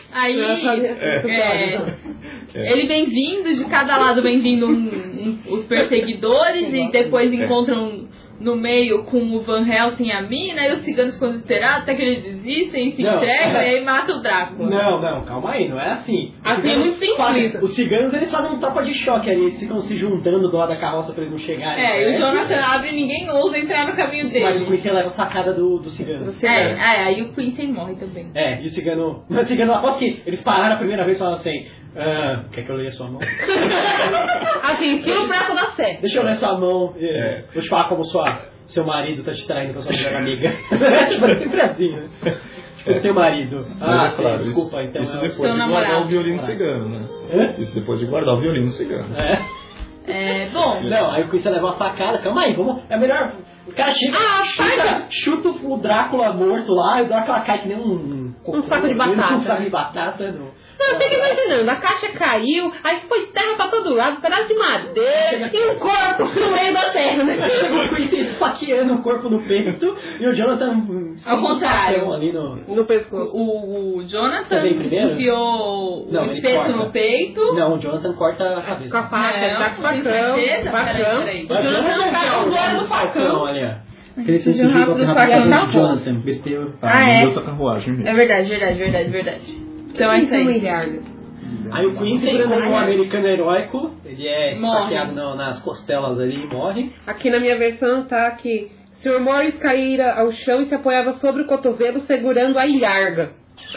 Aí, É. é, ele vem vindo, de cada lado vem vindo um, um, os perseguidores e depois encontram no meio com o Van Helsing e a mina, e os ciganos ficam desesperados até que eles desistem e se Não, entregam é. e aí mata o Drácula. Não, não, calma aí, não é assim. Os Assim é ciganos muito fazem- simplista. Os ciganos eles fazem um tropa de choque ali, eles ficam se juntando do lado da carroça pra eles não chegarem. É, e o perto. Jonathan abre e ninguém ousa entrar no caminho dele. Mas o Quincy leva a facada do, do cigano. É, é, aí o Quincy morre também. É, e o cigano. Mas o cigano, aposto que eles pararam a primeira vez e falaram assim: ah, quer que eu leia sua mão? Assim, tira o braço da sé. Deixa eu ler sua mão, é, É. vou te falar como sua, seu marido tá te traindo com a sua melhor amiga. Tipo, é sempre assim, né? Tipo, teu marido. Ah, Mas é claro, sim, desculpa, então. Isso é o depois seu de namorado. guardar o violino cigano, né? Hã? Isso depois de guardar o violino cigano. É. É, bom, Não, aí o Quincy leva uma facada, calma aí, vamos. É melhor. O cara chega, Ah, chuta, chuta o Drácula morto lá, e o Drácula cai que nem um. Um saco de batata. Um saco de batata. No, Não, eu fico imaginando, a caixa caiu, aí foi terra pra todo lado, um pedaço de madeira e um corpo no meio da terra, né? Chegou o Quincy esfaqueando o corpo no peito e o Jonathan. Ao contrário. Ali no... No pescoço. o, o Jonathan Você vem primeiro? enfiou Não, o ele espeto corta. no peito. Não, o Jonathan corta a cabeça. Com a faca, ele tá com o tem facão, certeza? facão. Peraí, peraí. Vai, O Jonathan vamos tá ver com o glória do facão. ali, ó. Aquele Fugiu rápido do facão. Jonathan, meteu. Ah, Ah, não é? deu tua carruagem mesmo. É verdade, verdade, verdade, verdade. Então é isso aí. Milhardo. Aí o Quincy, como um americano heróico, ele é Morre. esfaqueado no- nas costelas ali e morre. Aqui na minha versão tá que senhor Morris caíra ao chão e se apoiava sobre o cotovelo segurando a ilharga.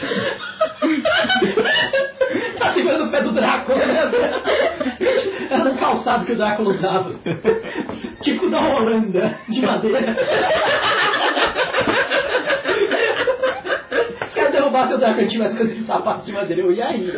Tá segurando o pé do Drácula, né? Era um calçado que o Drácula usava. Tipo da Holanda, de madeira. Se eu derrubasse o Drácula e tivesse com esse sapato de madeira, eu ia ir.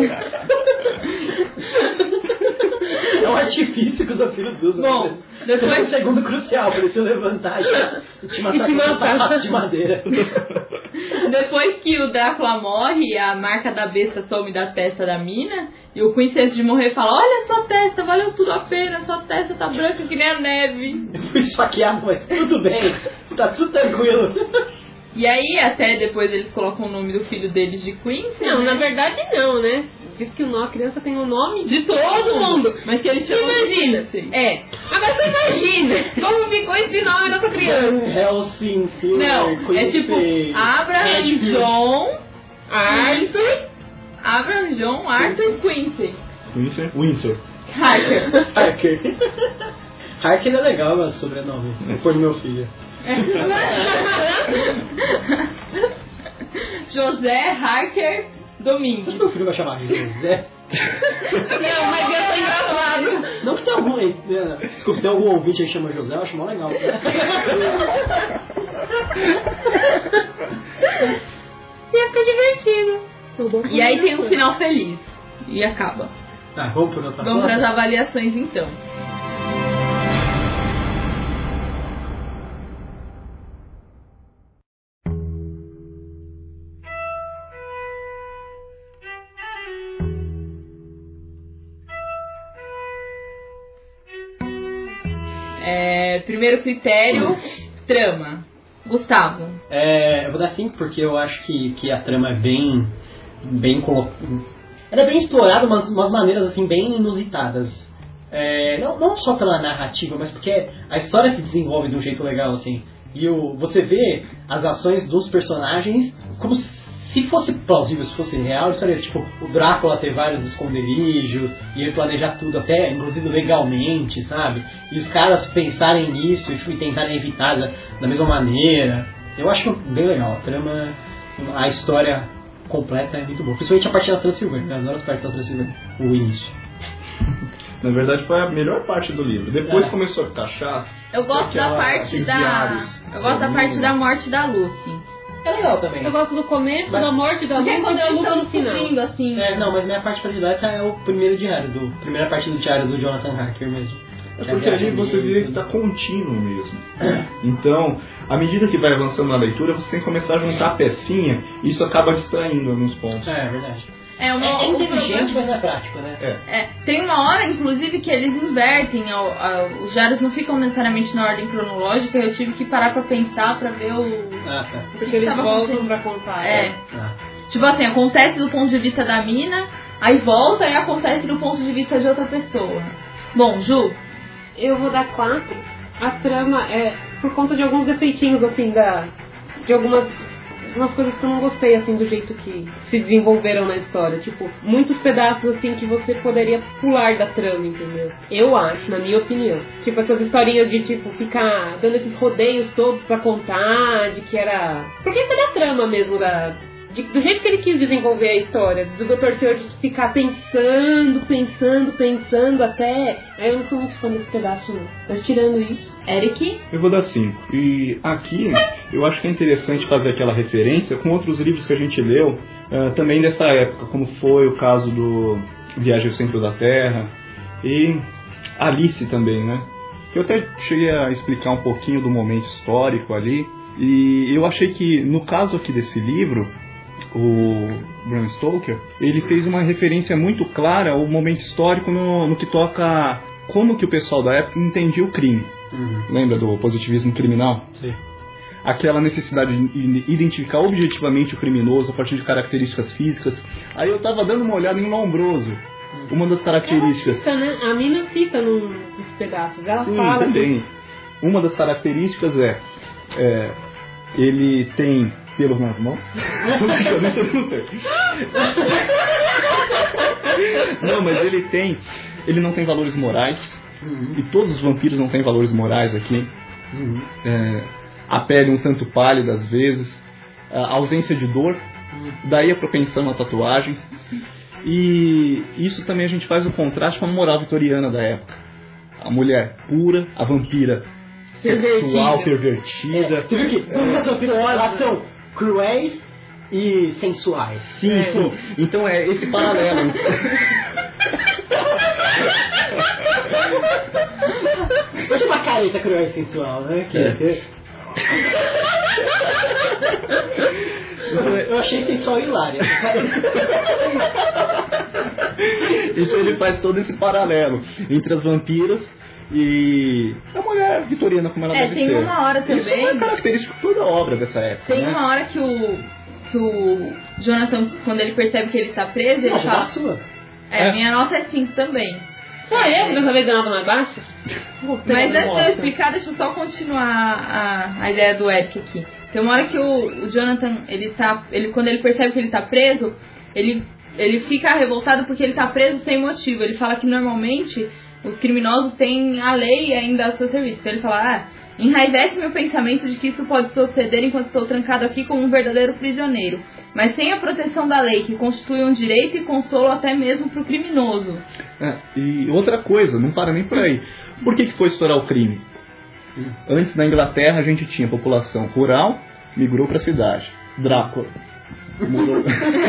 É um artifício que os vampiros usam. Bom, né? depois- Foi um segundo crucial, para eles levantar e te matar E te com um matar. sapato de madeira. Depois que o Drácula morre, a marca da besta some da testa da mina, e o Quincy antes de morrer fala: olha sua testa, valeu tudo a pena, sua testa tá branca que nem a neve. Eu fui esfaquear, mas tudo bem, tá tudo tranquilo. E aí até depois eles colocam o nome do filho deles de Quincy. Não, né? na verdade não, né? Diz que o nó- a criança tem o nome De todo mundo, mas que ele chama Imagina. Quincy. É. Agora você imagina como ficou esse nome dessa criança. Helsinki, Não, é tipo Abraham, John, Arthur. Abraham, John, Arthur e Quincy. Windsor? Windsor. Harker. Harker. Harker é legal, meu sobrenome. Depois do meu filho. José Harker Domingues. Meu filho vai chamar José. Não, mas eu tô engraçado. Não que tem algum aí. Né? Desculpa, se tem algum ouvinte aí que chama José, eu acho mó legal. Ia ficar divertido. E aí tem um final feliz. E acaba. Tá, vamos por outra Vamos para as foto? avaliações então. É, primeiro critério, trama. Gustavo. É, eu vou dar cinco porque eu acho que, que a trama é bem. bem colocada. Ela é bem explorada, umas, umas maneiras assim bem inusitadas. É, não, não só pela narrativa, mas porque a história se desenvolve de um jeito legal, assim. E o, você vê as ações dos personagens como se fosse plausível, se fosse real, isso é tipo, o Drácula ter vários esconderijos e ele planejar tudo até, inclusive legalmente, sabe? E os caras pensarem nisso tipo, e tentarem evitar da, da mesma maneira. Eu acho bem legal. A trama, a história completa é muito boa. Principalmente a parte da Transilvânia. Eu adoro as partes da Transilvânia. O início. Na verdade foi a melhor parte do livro. Depois É. começou a ficar chato. Eu gosto da Aquela- parte aqueles da. diários. Eu gosto da Sim. parte da morte da Lucy. É legal também. Eu gosto do começo, Mas- da morte, da Porque luta quando e da eles luta estão no final. descobrindo, assim. É, não, mas minha parte predileta é o primeiro diário, do, primeira parte do diário do Jonathan Harker mesmo. É Que a porque ali viagem você dele- vê que está contínuo mesmo. Então, à medida que vai avançando na leitura, você tem que começar a juntar a pecinha e isso acaba distraindo em alguns pontos. É, é verdade. É, uma, É, é o inteligente, problema- mas não é prático, né? É. É, tem uma hora, inclusive, que eles invertem. ao- ao- os diários não ficam necessariamente na ordem cronológica. Eu tive que parar pra pensar, pra ver o. Ah, tá. o que Porque eles tava voltam acontecendo. pra contar. É. Ah. Tipo assim, acontece do ponto de vista da mina, aí volta e acontece do ponto de vista de outra pessoa. Bom, Ju? Eu vou dar quatro. A trama é por conta de alguns defeitinhos, assim, da, de algumas, algumas coisas que eu não gostei, assim, do jeito que se desenvolveram na história. Tipo, muitos pedaços, assim, que você poderia pular da trama, entendeu? Eu acho, na minha opinião. Tipo, essas historinhas de, tipo, ficar dando esses rodeios todos pra contar, de que era... Porque isso é da trama mesmo, da... De, do jeito que ele quis desenvolver a história, do doutor Seuss ficar pensando, pensando, pensando até... Aí eu não sou muito fã desse pedaço, não. Mas tirando isso... Eric? Eu vou dar cinco. E aqui, eu acho que é interessante fazer aquela referência com outros livros que a gente leu, uh, também dessa época, como foi o caso do Viagem ao Centro da Terra e Alice também, né? Eu até cheguei a explicar um pouquinho do momento histórico ali, e eu achei que, no caso aqui desse livro, o Bram Stoker, ele fez uma referência muito clara ao momento histórico no, no que toca como que o pessoal da época entendia o crime. Uhum. Lembra do positivismo criminal? Sim. Aquela necessidade de identificar objetivamente o criminoso a partir de características físicas. Aí eu tava dando uma olhada em Lombroso. Uma das características... Ela cita, né? A mina cita num, nos pedaços. Ela Sim, fala... também. Que... Uma das características é... é ele tem... pelos nas mãos. Não, mas ele tem... Ele não tem valores morais. Uhum. E todos os vampiros não têm valores morais aqui. Uhum. É, a pele um tanto pálida às vezes. A ausência de dor. Uhum. Daí a propensão a tatuagens. E isso também a gente faz o contraste com a moral vitoriana da época. A mulher pura, a vampira sexual, pervertida. É, você viu que todas as vampiras lá são cruéis e sensuais. Sim, é. sim. Então é esse paralelo. Hoje uma careta cruel e sensual, né? Que, é. que... Eu achei sensual e hilária. Então ele faz todo esse paralelo entre as vampiras e a mulher vitoriana como ela é, deve tem ser. Tem uma hora também... Isso é uma característica de toda a obra dessa época. Tem né? uma hora que o, que o Jonathan, quando ele percebe que ele está preso, ele Nossa, fala... a sua. É, É. minha nota é cinco também. Só eu, dessa vez a nota mais baixa? Mas antes de eu explicar, deixa eu só continuar a, a ideia do Eric aqui. Tem uma hora que o, o Jonathan, ele tá, ele, quando ele percebe que ele tá preso, ele, ele fica revoltado porque ele tá preso sem motivo. Ele fala que normalmente os criminosos têm a lei ainda a seu serviço. Então ele fala, ah, enraivece meu pensamento de que isso pode suceder enquanto estou trancado aqui como um verdadeiro prisioneiro. Mas sem a proteção da lei, que constitui um direito e consolo até mesmo pro criminoso. É, e outra coisa, não para nem por aí. Por que, que foi estourar o crime? Antes na Inglaterra a gente tinha população rural, migrou para a cidade. Drácula mudou,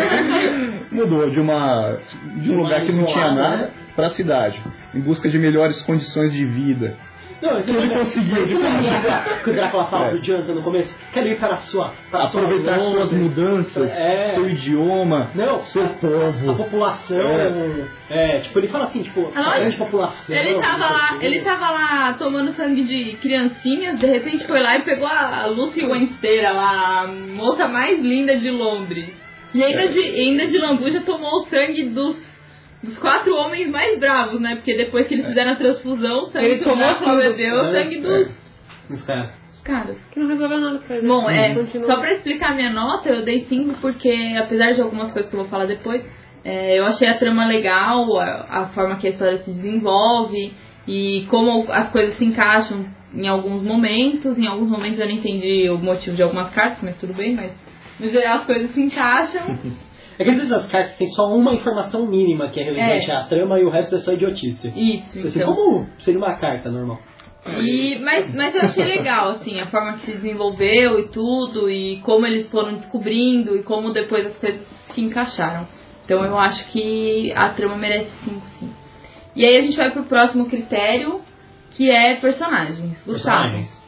mudou de, uma, de um lugar que não tinha nada para a cidade, em busca de melhores condições de vida. Não, isso ele conseguiu. Que o Drácula fala é. pro Jonathan no começo, quero ir para a sua... Para aproveitar sua suas mudanças, é. seu idioma, não, seu a, povo. A população... É. é, tipo, ele fala assim, tipo, a grande população... Ele tava, lá, ele tava lá tomando sangue de criancinhas, de repente foi lá e pegou a Lucy Wensteira lá, a moça mais linda de Londres. E ainda, é. de, ainda de lambuja tomou o sangue dos... Dos quatro homens mais bravos, né? Porque depois que eles fizeram a transfusão, o sangue ele do tomou Drácula bebeu o sangue dos... É. Os caras. Os caras. Que não resolveu nada pra ele. Bom, é, continua. Só pra explicar a minha nota, eu dei cinco porque, apesar de algumas coisas que eu vou falar depois, é, eu achei a trama legal, a, a forma que a história se desenvolve e como as coisas se encaixam em alguns momentos. Em alguns momentos eu não entendi o motivo de algumas cartas, mas tudo bem, mas no geral as coisas se encaixam. É que às vezes as cartas têm só uma informação mínima que é relevante é. à trama e o resto é só idiotice. Isso, assim, então. Como seria uma carta normal? E, mas, mas eu achei legal, assim, a forma que se desenvolveu e tudo, e como eles foram descobrindo, e como depois as coisas se encaixaram. Então eu acho que a trama merece cinco, sim. E aí a gente vai pro próximo critério, que é personagens. Personagens.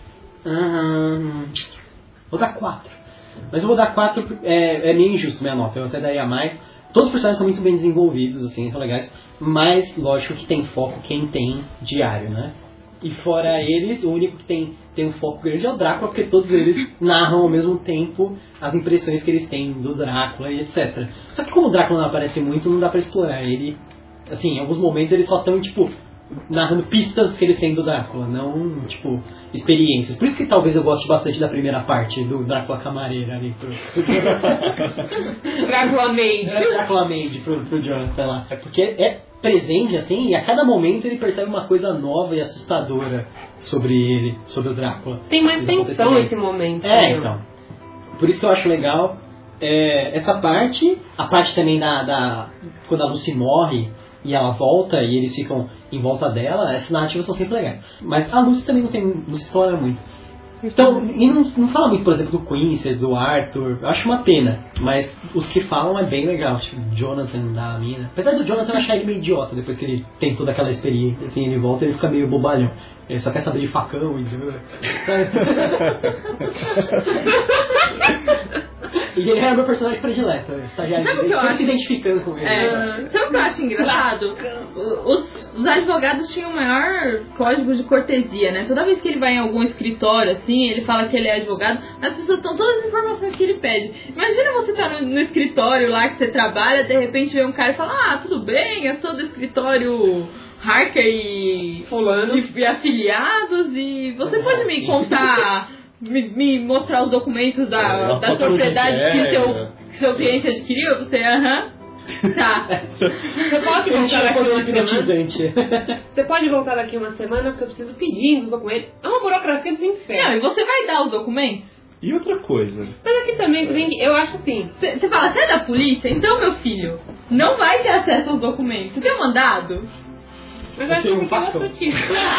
Hum, vou dar quatro. Mas eu vou dar quatro, é, é meio injusto minha nota, eu até daria mais. Todos os personagens são muito bem desenvolvidos, assim, são legais. Mas, lógico que tem foco quem tem diário, né? E fora eles, o único que tem, tem um foco grande é o Drácula, porque todos eles narram ao mesmo tempo as impressões que eles têm do Drácula e etcétera. Só que como o Drácula não aparece muito, não dá pra explorar ele. Assim, em alguns momentos eles só estão, tipo, narrando pistas que eles têm do Drácula, não, tipo, experiências. Por isso que talvez eu goste bastante da primeira parte, do Drácula Camareira ali. Pro, pro Drácula Maid. É, Drácula Maid pro, pro Jonathan lá. É porque é presente, assim, e a cada momento ele percebe uma coisa nova e assustadora sobre ele, sobre o Drácula. Tem mais tensão esse momento. É, né? Então. Por isso que eu acho legal é, essa parte, a parte também da, da... quando a Lucy morre e ela volta e eles ficam em volta dela, essas narrativas são sempre legais. Mas a Lucy também não tem, não se explora muito. Então, e não, não fala muito, por exemplo, do Quincy, do Arthur, eu acho uma pena, mas os que falam é bem legal, tipo, Jonathan da mina. Apesar do Jonathan eu achar ele meio idiota, depois que ele tem toda aquela experiência, assim, ele volta e ele fica meio bobalhão. Ele só quer saber de facão e... E ele era meu personagem predileto, o estagiário dele, sempre acho... se identificando com ele. É, sabe o que eu acho engraçado? Os, os advogados tinham o maior código de cortesia, né? Toda vez que ele vai em algum escritório, assim, ele fala que ele é advogado, as pessoas estão todas as informações que ele pede. Imagina você estar tá no, no escritório lá que você trabalha, de repente vem um cara e fala, ah, tudo bem, eu sou do escritório Harker e fulano e, e afiliados, e você Nossa, pode me sim. contar... Me, me mostrar os documentos da, da propriedade que seu, que seu cliente adquiriu? Você, aham. Uh-huh. Tá. Você pode voltar daqui uma semana? Você pode voltar daqui uma semana porque eu preciso pedir os documentos. É uma burocracia dos infernos. Não, e você vai dar os documentos? E outra coisa. Mas aqui também, eu acho assim. Você fala, você é da polícia? Então, meu filho, não vai ter acesso aos documentos. Você tem um mandado? Mas eu acho que é outro tipo.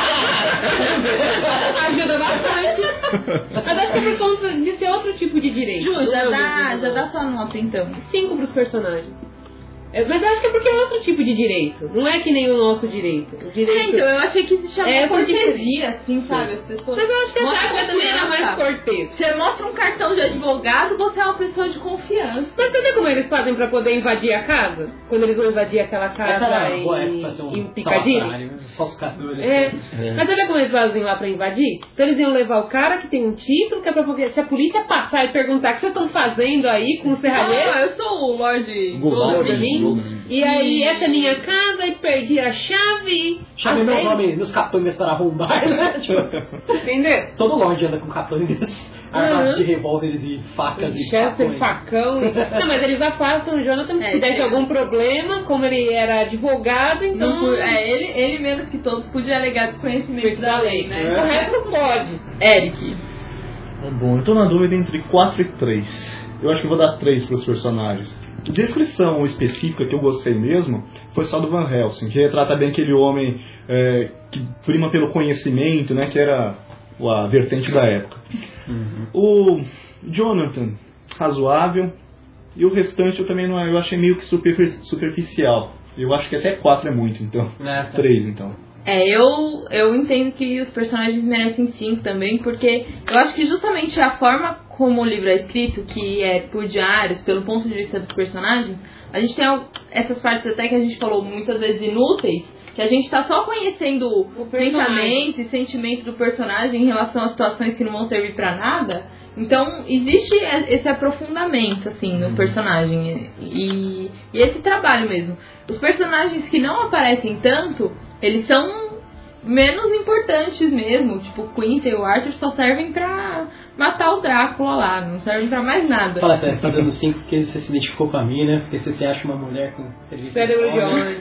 Ajuda bastante. Mas acho que é por conta de ser outro tipo de direito. Ju, já dá, já dá sua nota então. Cinco pros personagens. É, mas eu acho que é porque é outro tipo de direito. Não é que nem o nosso direito. O direito é, então, eu achei que se chamava é cortesia, assim, sabe? As pessoas... Mas eu acho que a Drácula também era mais cortês. Você mostra um cartão de advogado, você é uma pessoa de confiança. Mas você vê como eles fazem pra poder invadir a casa? Quando eles vão invadir aquela casa em, um em Piccadilly? Falsificador. É. é. Mas você vê como eles fazem lá pra invadir? Então eles iam levar o cara que tem um título, que é pra poder... Se a polícia passar e perguntar o que vocês estão fazendo aí com o serralheiro... Ah, eu sou o Lorde Goldlin. E aí, essa é minha casa, e perdi a chave. Chamei meu nome nos capangas para arrombar, né? Entendeu? Todo Lorde anda com capangas, armados uhum. de revólveres e facas e Chester, facão. Não, mas eles afastam o Jonathan se é, tivesse é. algum problema, como ele era advogado, então... Não, é, ele, ele menos que todos podia alegar desconhecimento da lei, né? É. O resto pode. Eric. Tá bom, eu tô na dúvida entre quatro e três. Eu acho que eu vou dar três pros personagens. A descrição específica que eu gostei mesmo foi só do Van Helsing, que retrata bem aquele homem é, que prima pelo conhecimento, né, que era a vertente da época. Uhum. O Jonathan, razoável, e o restante eu também não eu achei meio que superficial. Eu acho que até quatro é muito, então. É, tá. Três, então. É, eu, eu entendo que os personagens merecem cinco também, porque eu acho que justamente a forma como o livro é escrito, que é por diários, pelo ponto de vista dos personagens, a gente tem essas partes até que a gente falou muitas vezes inúteis, que a gente tá só conhecendo o pensamento e sentimento do personagem em relação a situações que não vão servir pra nada. Então, existe esse aprofundamento, assim, no personagem. E, e esse trabalho mesmo. Os personagens que não aparecem tanto, eles são menos importantes mesmo. Tipo, o Quincy e o Arthur só servem pra matar o Drácula lá. Não servem pra mais nada. Fala, você tá dando cinco porque você se identificou com a mina, porque você se acha uma mulher com... Cérebro de homem.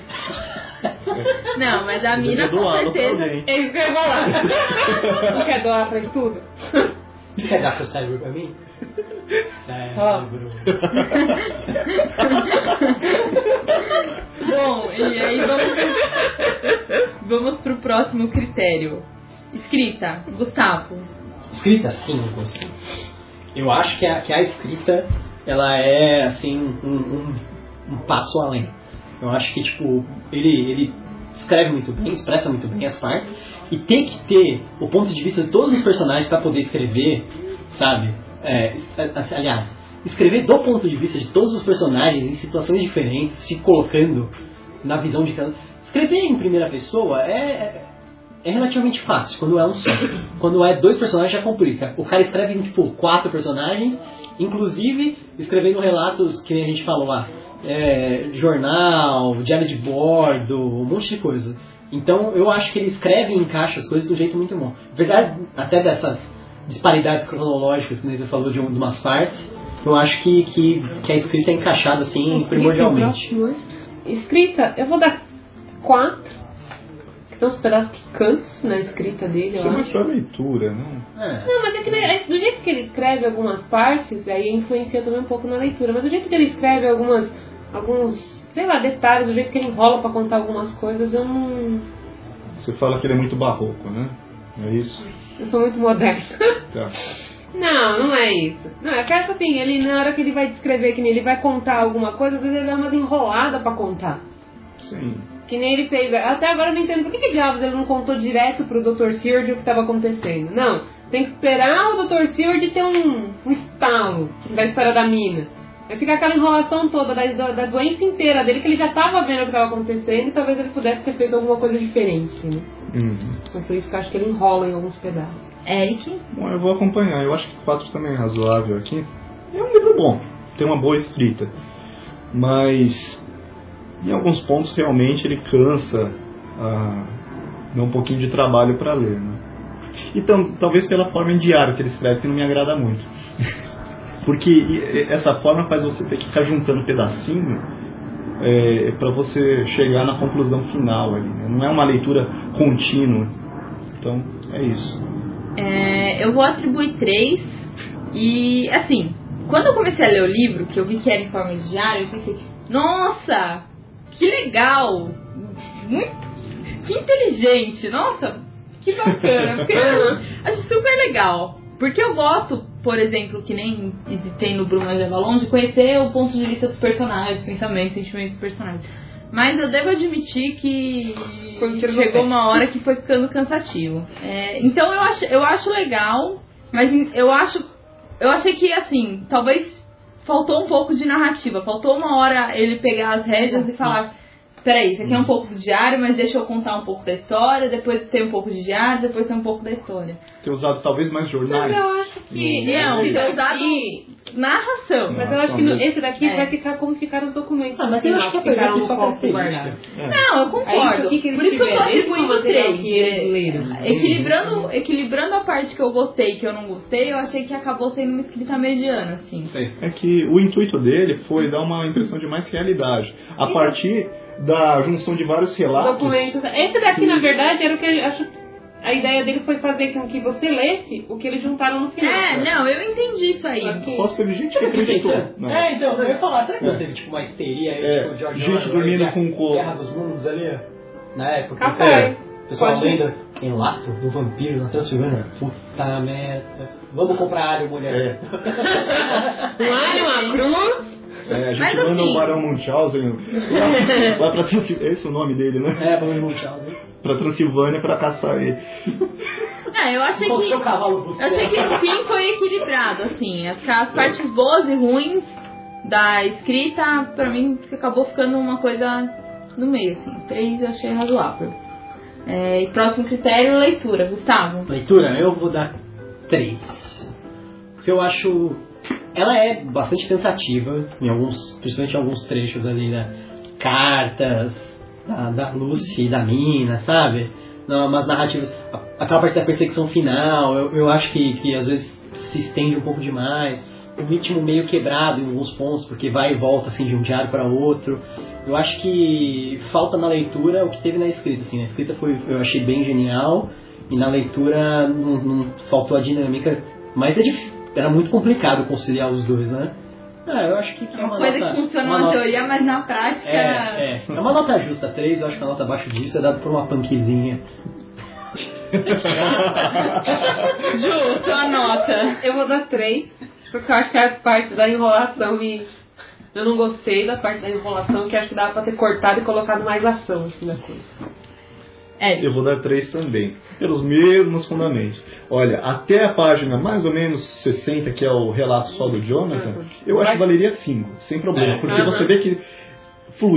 Não, mas a mina com certeza... É isso que eu ia falar. Não quer doar pra tudo? Quer dar seu cérebro pra mim? Cérebro. Bom, e aí vamos pro, vamos pro próximo critério. Escrita, Gustavo. Escrita, sim, Gustavo. Eu acho que a, que a escrita, ela é, assim, um, um, um passo além. Eu acho que, tipo, ele, ele escreve muito bem, expressa muito bem as partes. E tem que ter o ponto de vista de todos os personagens para poder escrever, sabe? É, aliás, escrever do ponto de vista de todos os personagens em situações diferentes, se colocando na visão de cada... Escrever em primeira pessoa é, é relativamente fácil, quando é um só. Quando é dois personagens já complica. O cara escreve, tipo, quatro personagens, inclusive escrevendo relatos que nem a gente falou lá, é, jornal, diário de bordo, um monte de coisa. Então eu acho que ele escreve e encaixa as coisas de um jeito muito bom. Apesar até dessas disparidades cronológicas que você falou de, um, de umas partes, eu acho que, que, que a escrita é encaixada assim primordialmente. Escrita, eu vou dar quatro. Tem uns pedaços picantes na escrita dele, eu Isso é mais acho. pra leitura, não? É. Não, mas é que né, do jeito que ele escreve algumas partes, aí influencia também um pouco na leitura. Mas do jeito que ele escreve algumas, alguns, sei lá, detalhes, do jeito que ele enrola pra contar algumas coisas, eu não... Você fala que ele é muito barroco, né? É isso? Eu sou muito moderna. Tá. Não, não é isso. Não, é que assim, ele, na hora que ele vai descrever, que nem ele vai contar alguma coisa, às vezes ele dá umas enroladas pra contar. Sim. Que nem ele fez. Até agora eu não entendo por que, que diabos ele não contou direto pro doutor Seward o que estava acontecendo. Não, tem que esperar o doutor Seward ter um, um estalo da história da mina. Vai ficar aquela enrolação toda da, da, da doença inteira dele, que ele já estava vendo o que estava acontecendo e talvez ele pudesse ter feito alguma coisa diferente, né? Uhum. Então por isso que eu acho que ele enrola em alguns pedaços. Eric? Bom, eu vou acompanhar. Eu acho que quatro também é razoável aqui. É um livro bom, tem uma boa escrita. Mas em alguns pontos realmente ele cansa, ah, dá um pouquinho de trabalho para ler, né? E tam, talvez pela forma em diário que ele escreve, que não me agrada muito. Porque essa forma faz você ter que ficar juntando pedacinho é, para você chegar na conclusão final ali, né? Não é uma leitura contínua. Então é isso. É, eu vou atribuir três. E assim, quando eu comecei a ler o livro, que eu vi que era em forma de diário, eu pensei, nossa, que legal, muito, que inteligente, nossa, que bacana, porque eu acho super legal, porque eu gosto, por exemplo, que nem tem no Bruna de Avalon, de conhecer o ponto de vista dos personagens, pensamentos, sentimentos dos personagens, mas eu devo admitir que chegou uma hora que foi ficando cansativo. É, então eu acho, eu acho legal, mas eu acho, eu achei que assim, talvez faltou um pouco de narrativa, faltou uma hora ele pegar as rédeas e falar, peraí, isso aqui é um pouco do diário, mas deixa eu contar um pouco da história, depois tem um pouco de diário, depois tem um pouco da história. Ter usado talvez mais jornais. Mas eu acho que... Não, esse ter usado daqui, narração. mas eu acho que no, esse daqui É. vai ficar como ficaram os documentos. Ah, mas eu acho que é ficaram perfeito no só copo pra guardado. É. Não, eu concordo. Aí, o que que eles Por isso que eu tô tiveram? Esse atribuindo material três. que eles leram. Equilibrando, equilibrando a parte que eu gostei e que eu não gostei, eu achei que acabou sendo uma escrita mediana, assim. É que o intuito dele foi dar uma impressão de mais realidade. A partir da junção de vários relatos. Documentos. Esse daqui, na verdade, era o que eu acho. A ideia dele foi fazer com que você lesse o que eles juntaram no final. É, não, eu entendi isso aí. Ok. Posso ter gente que acreditou. né? É, então, eu ia falar, será que não É. teve tipo uma histeria aí, É, tipo, George gente Orwell, dormindo Guerra- com co- Guerra dos Mundos ali, na época? Capaz. É. O pessoal Pode lendo em Lato, do vampiro na Transilvânia. Puta merda. Vamos comprar alho, mulher. É. Um alho, uma cruz. É, a gente Mas, manda assim- o Barão Munchausen lá, lá pra Transilvânia. Esse é o nome dele, né? É, vamos montar. Pra Transilvânia pra caçar ele. Não, eu achei Com o que. seu cavalo do Eu achei que o fim foi equilibrado, assim. As, as partes boas e ruins da escrita, pra mim, acabou ficando uma coisa no meio, assim. Três eu achei razoável. É, e próximo critério, leitura. Gustavo? Leitura, eu vou dar três. Porque eu acho... Ela é bastante cansativa, em alguns, principalmente em alguns trechos ali, né? Cartas da, da Lucy e da Mina, sabe? Não, umas narrativas... Aquela parte da perseguição final, eu, eu acho que, que às vezes se estende um pouco demais. O ritmo meio quebrado em alguns pontos, porque vai e volta assim, de um diário para outro. Eu acho que falta na leitura o que teve na escrita. Assim, na escrita foi, eu achei bem genial, e na leitura não, não faltou a dinâmica, mas é difícil. Era muito complicado conciliar os dois, né? Ah, eu acho que, que é uma Coisa nota, que funciona uma na nota, teoria, mas na prática. é, é, é uma nota justa, três, eu acho que a nota abaixo disso é dado por uma punkzinha. Justo, a nota. Eu vou dar três, porque eu acho que as partes da enrolação me. Eu não gostei da parte da enrolação, que acho que dava pra ter cortado e colocado mais ação assim na coisa. É. Eu vou dar três também, pelos mesmos fundamentos. Olha, até a página mais ou menos sessenta, que é o relato só do Jonathan, eu acho que valeria cinco, sem problema, porque Uhum. você vê que flui.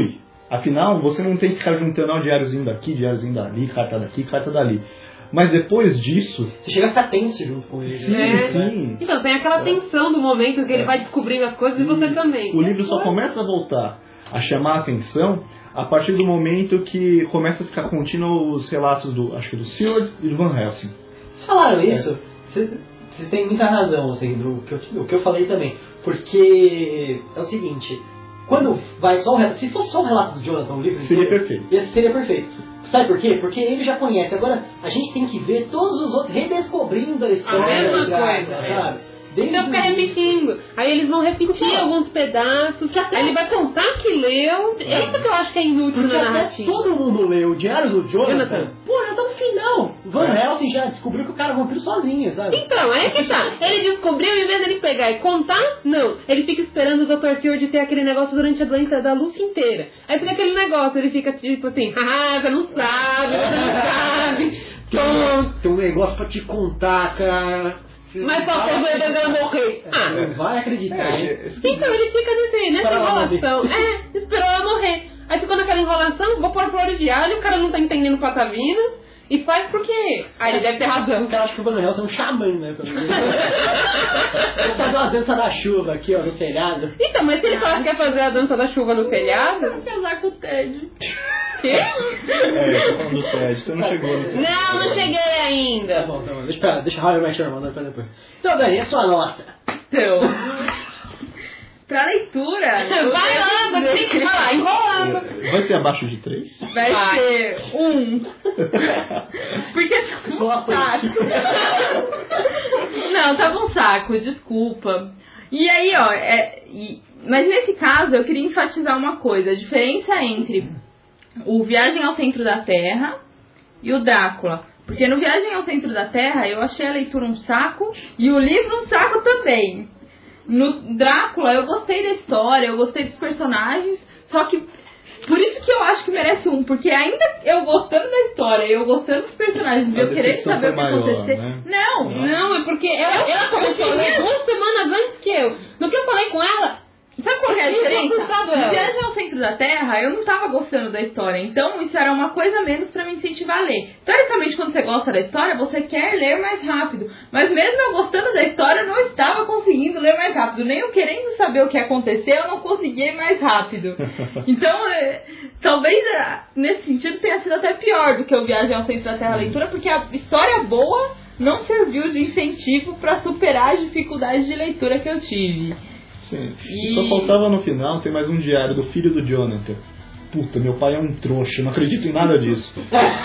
Afinal, você não tem que ficar juntando ó, diáriozinho daqui, diáriozinho dali, carta daqui, carta dali. Mas depois disso... Você chega a ficar tenso junto com ele. Sim, É. sim. Então, tem aquela tensão do momento que ele É. vai descobrindo as coisas e você também. O livro só começa a voltar a chamar a atenção a partir do momento que começa a ficar contínuo os relatos do, acho que do Seward e do Van Helsing. Vocês falaram isso? Você, você tem muita razão, assim, do que, eu, do que eu falei também. Porque é o seguinte, quando vai só o relato, se fosse só o relato do Jonathan, o livro Seria inteiro, perfeito. esse seria perfeito. Sabe por quê? Porque ele já conhece. Agora, a gente tem que ver todos os outros redescobrindo a história. A mesma da Drácula, coisa, sabe? Desde Então fica o início. repetindo. Aí eles vão repetir Porque- alguns pedaços. Que até- Aí ele vai contar que leu. É isso que eu acho que é inútil Porque na até narrativa. todo mundo leu o Diário do Jonathan. Jonathan. Pô, já tá no final. Van É. Helsing já descobriu que o cara é vampiro sozinho, sabe? Então, é que tá. Ele descobriu, em vez dele pegar e contar, não. Ele fica esperando o doutor Seward ter aquele negócio durante a doença da Lucy inteira. Aí fica aquele negócio, ele fica tipo assim, haha, você não sabe, você não sabe. Tem um, tem um negócio pra te contar, cara. Você Mas não só vai quando ele acreditar. vai morrer. Ah, Não vai acreditar, hein? É, então ele fica nesse, nessa Esperou ela enrolação. É, esperou ela morrer. Aí ficou naquela enrolação, vou pôr flores de alho, o cara não tá entendendo patavina. E faz por quê? Aí ele deve ter razão. O cara acha que o Van Helsing é um xamã, né? Vou fazer uma dança da chuva aqui, ó, no telhado. Então, mas se ele fala que quer fazer a dança da chuva no telhado... Casar com o Ted. Quê? É, tô falando do Ted, você não chegou no Ted. Não, não cheguei Tá ainda. bom, tá bom. Deixa, pra, deixa o Harry Master mandando pra depois. Então, Dani, a sua nota. Então, pra leitura... eu Vai devo lá, dizer tem que falar, enrolando. Vai ter abaixo de três? Vai Vai. ser um. Porque tá Só um a saco. Não, tava um saco, desculpa. E aí, ó, é, e- mas nesse caso eu queria enfatizar uma coisa. A diferença entre o Viagem ao Centro da Terra e o Drácula. Porque no Viagem ao Centro da Terra eu achei a leitura um saco e o livro um saco também. No Drácula eu gostei da história, eu gostei dos personagens, só que por isso que eu acho que merece um, porque ainda eu gostando da história, eu gostando dos personagens, A eu querendo decepção saber o que foi maior, acontecer. né? Não, Não, é porque ela, ela começou a ler duas semanas antes que eu. No que eu falei com ela, sabe qual que é a Eu tinha diferença? gostado No dela. Viagem ao Centro da Terra, eu não tava gostando da história, então isso era uma coisa a menos pra me incentivar a ler. Teoricamente, quando você gosta da história, você quer ler mais rápido, mas mesmo eu gostando da história, eu não estava conseguindo ler mais rápido, nem eu querendo saber o que aconteceu, eu não conseguia ir mais rápido. Então, é, talvez é, nesse sentido tenha sido até pior do que o Viagem ao Centro da Terra a leitura, porque a história boa não serviu de incentivo pra superar as dificuldades de leitura que eu tive. Sim. E- Só faltava no final, tem mais um diário do filho do Jonathan. Puta, meu pai é um trouxa, não acredito em nada disso.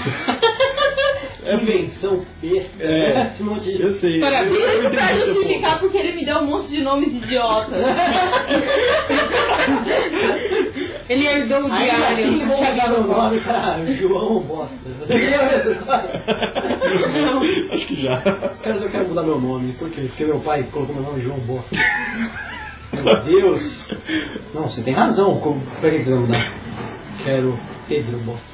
É invenção besta. É. Esse monte de... Eu sei. Parabéns. eu- eu Isso pra entendi seu justificar ponto. porque ele me deu um monte de nomes idiotas. ele herdou o Aí assim diário. vão pegar meu nome, cara. João Bosta. Acho que já. Cara, eu quero mudar meu nome. Por quê? Porque meu pai colocou meu nome João Bosta. Meu Deus. Não, você tem razão. Como, pra que você vai mudar? Quero Pedro Bosta.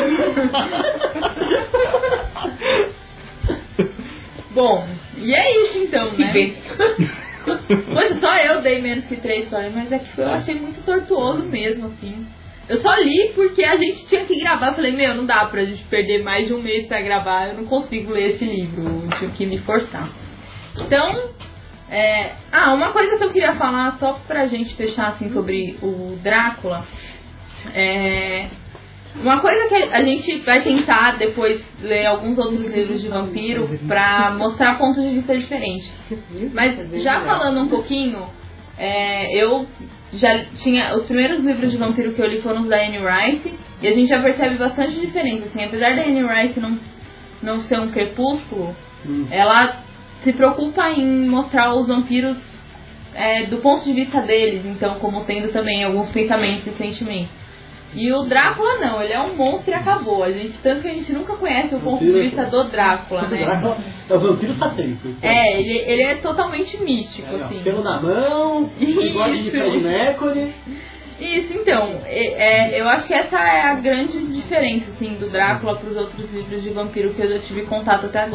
Bom, e é isso então, Que né? besta. Poxa, só eu dei menos que três histórias, mas é que eu achei muito tortuoso mesmo, assim. Eu só li porque a gente tinha que gravar. Eu falei, meu, não dá pra gente perder mais de um mês pra gravar. Eu não consigo ler esse livro. Eu tinha que me forçar. Então, é... ah, uma coisa que eu queria falar só pra gente fechar, assim, sobre o Drácula. É... Uma coisa que a gente vai tentar depois ler alguns outros livros de vampiro pra mostrar pontos de vista diferentes. Mas já falando um pouquinho, é, eu já tinha. Os primeiros livros de vampiro que eu li foram os da Anne Rice, e a gente já percebe bastante diferença. Assim, apesar da Anne Rice não, não ser um crepúsculo, Hum. ela se preocupa em mostrar os vampiros é, do ponto de vista deles, então como tendo também alguns pensamentos e sentimentos. E o Drácula não, ele é um monstro e acabou. A gente, tanto que a gente nunca conhece o ponto de vista do Drácula, né? Drácula é o vampiro satânico. É, ele, ele é totalmente místico, É, ó, assim. pelo na mão, bigode de Isso. Fred Mercury. Isso, então, é, é, eu acho que essa é a grande diferença, assim, do Drácula para os outros livros de vampiro que eu já tive contato até agora.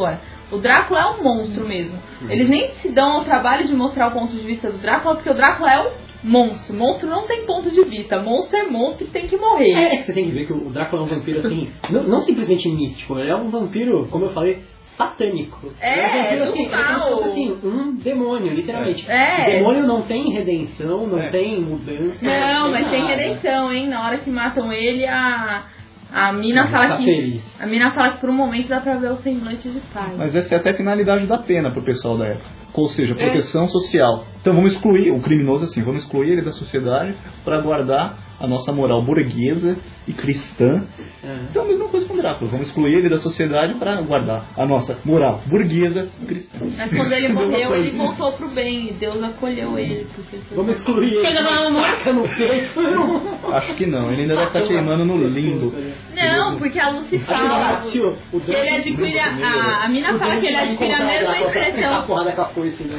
O Drácula é um monstro mesmo. Eles nem se dão ao trabalho de mostrar o ponto de vista do Drácula, porque o Drácula é um monstro. Monstro não tem ponto de vista. Monstro é monstro e tem que morrer. É, é que você tem que ver que o Drácula é um vampiro assim, não, não simplesmente místico, ele é um vampiro, como eu falei, satânico. É, é um vampiro, do assim, ele é como se fosse assim, um demônio, literalmente. É. O demônio não tem redenção, não É. tem mudança. Não, mas tem nada. redenção, hein? Na hora que matam ele, a, a mina Ele fala tá que. feliz. A mina fala que por um momento dá pra ver o semblante de paz. Mas essa é até a finalidade da pena pro pessoal da época. Ou seja, proteção social. Então vamos excluir o criminoso assim, vamos excluir ele da sociedade para guardar a nossa moral burguesa e cristã. É. Então a mesma coisa com o Drácula, vamos excluir ele da sociedade para guardar a nossa moral burguesa e cristã. Mas quando ele morreu, ele voltou pro bem e Deus acolheu ele. Porque foi- Vamos excluir ele. Pega na alma. Faca no peito. Acho que não, ele ainda deve estar queimando no limbo. Não, porque a Lucy Ah, fala se o- o que ele adquire. A, a, a mina fala que ele adquire a mesma A expressão. porrada com a foice nele.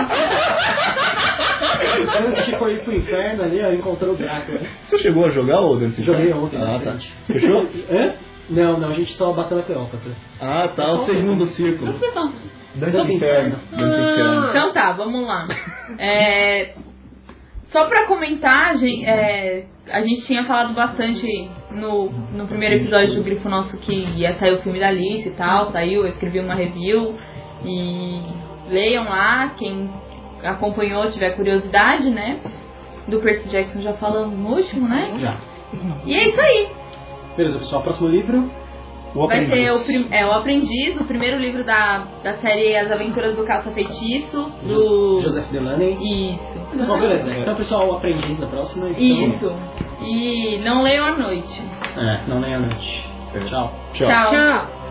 Antes de ir pro inferno ali, ó, encontrou o Drácula. Você chegou a jogar, ô Dante? Joguei ontem, Ah, tá. bastante. Fechou? Hã? Não, não, a gente só bateu na Cleópatra. Ah, tá, o segundo círculo. Dante Inferno. Dante Inferno. Então tá, vamos lá. É, só pra comentar, a gente, é, a gente tinha falado bastante no, no primeiro episódio do Grifo Nosso que ia sair o filme da Alice e tal, saiu, eu escrevi uma review e leiam lá, quem acompanhou tiver curiosidade, né? Do Percy Jackson já falamos no último, né? Já. E é isso aí. Beleza, pessoal, próximo livro. O Vai Aprendiz. ser o, prim- é, o Aprendiz, o primeiro livro da, da série As Aventuras do Caça-Feitiço, do... Joseph Delaney. Isso. Bom, beleza. Então, pessoal, o Aprendiz na próxima. Então... Isso. E não leiam à noite. É, não nem à noite. Tchau. Tchau. Tchau. Tchau.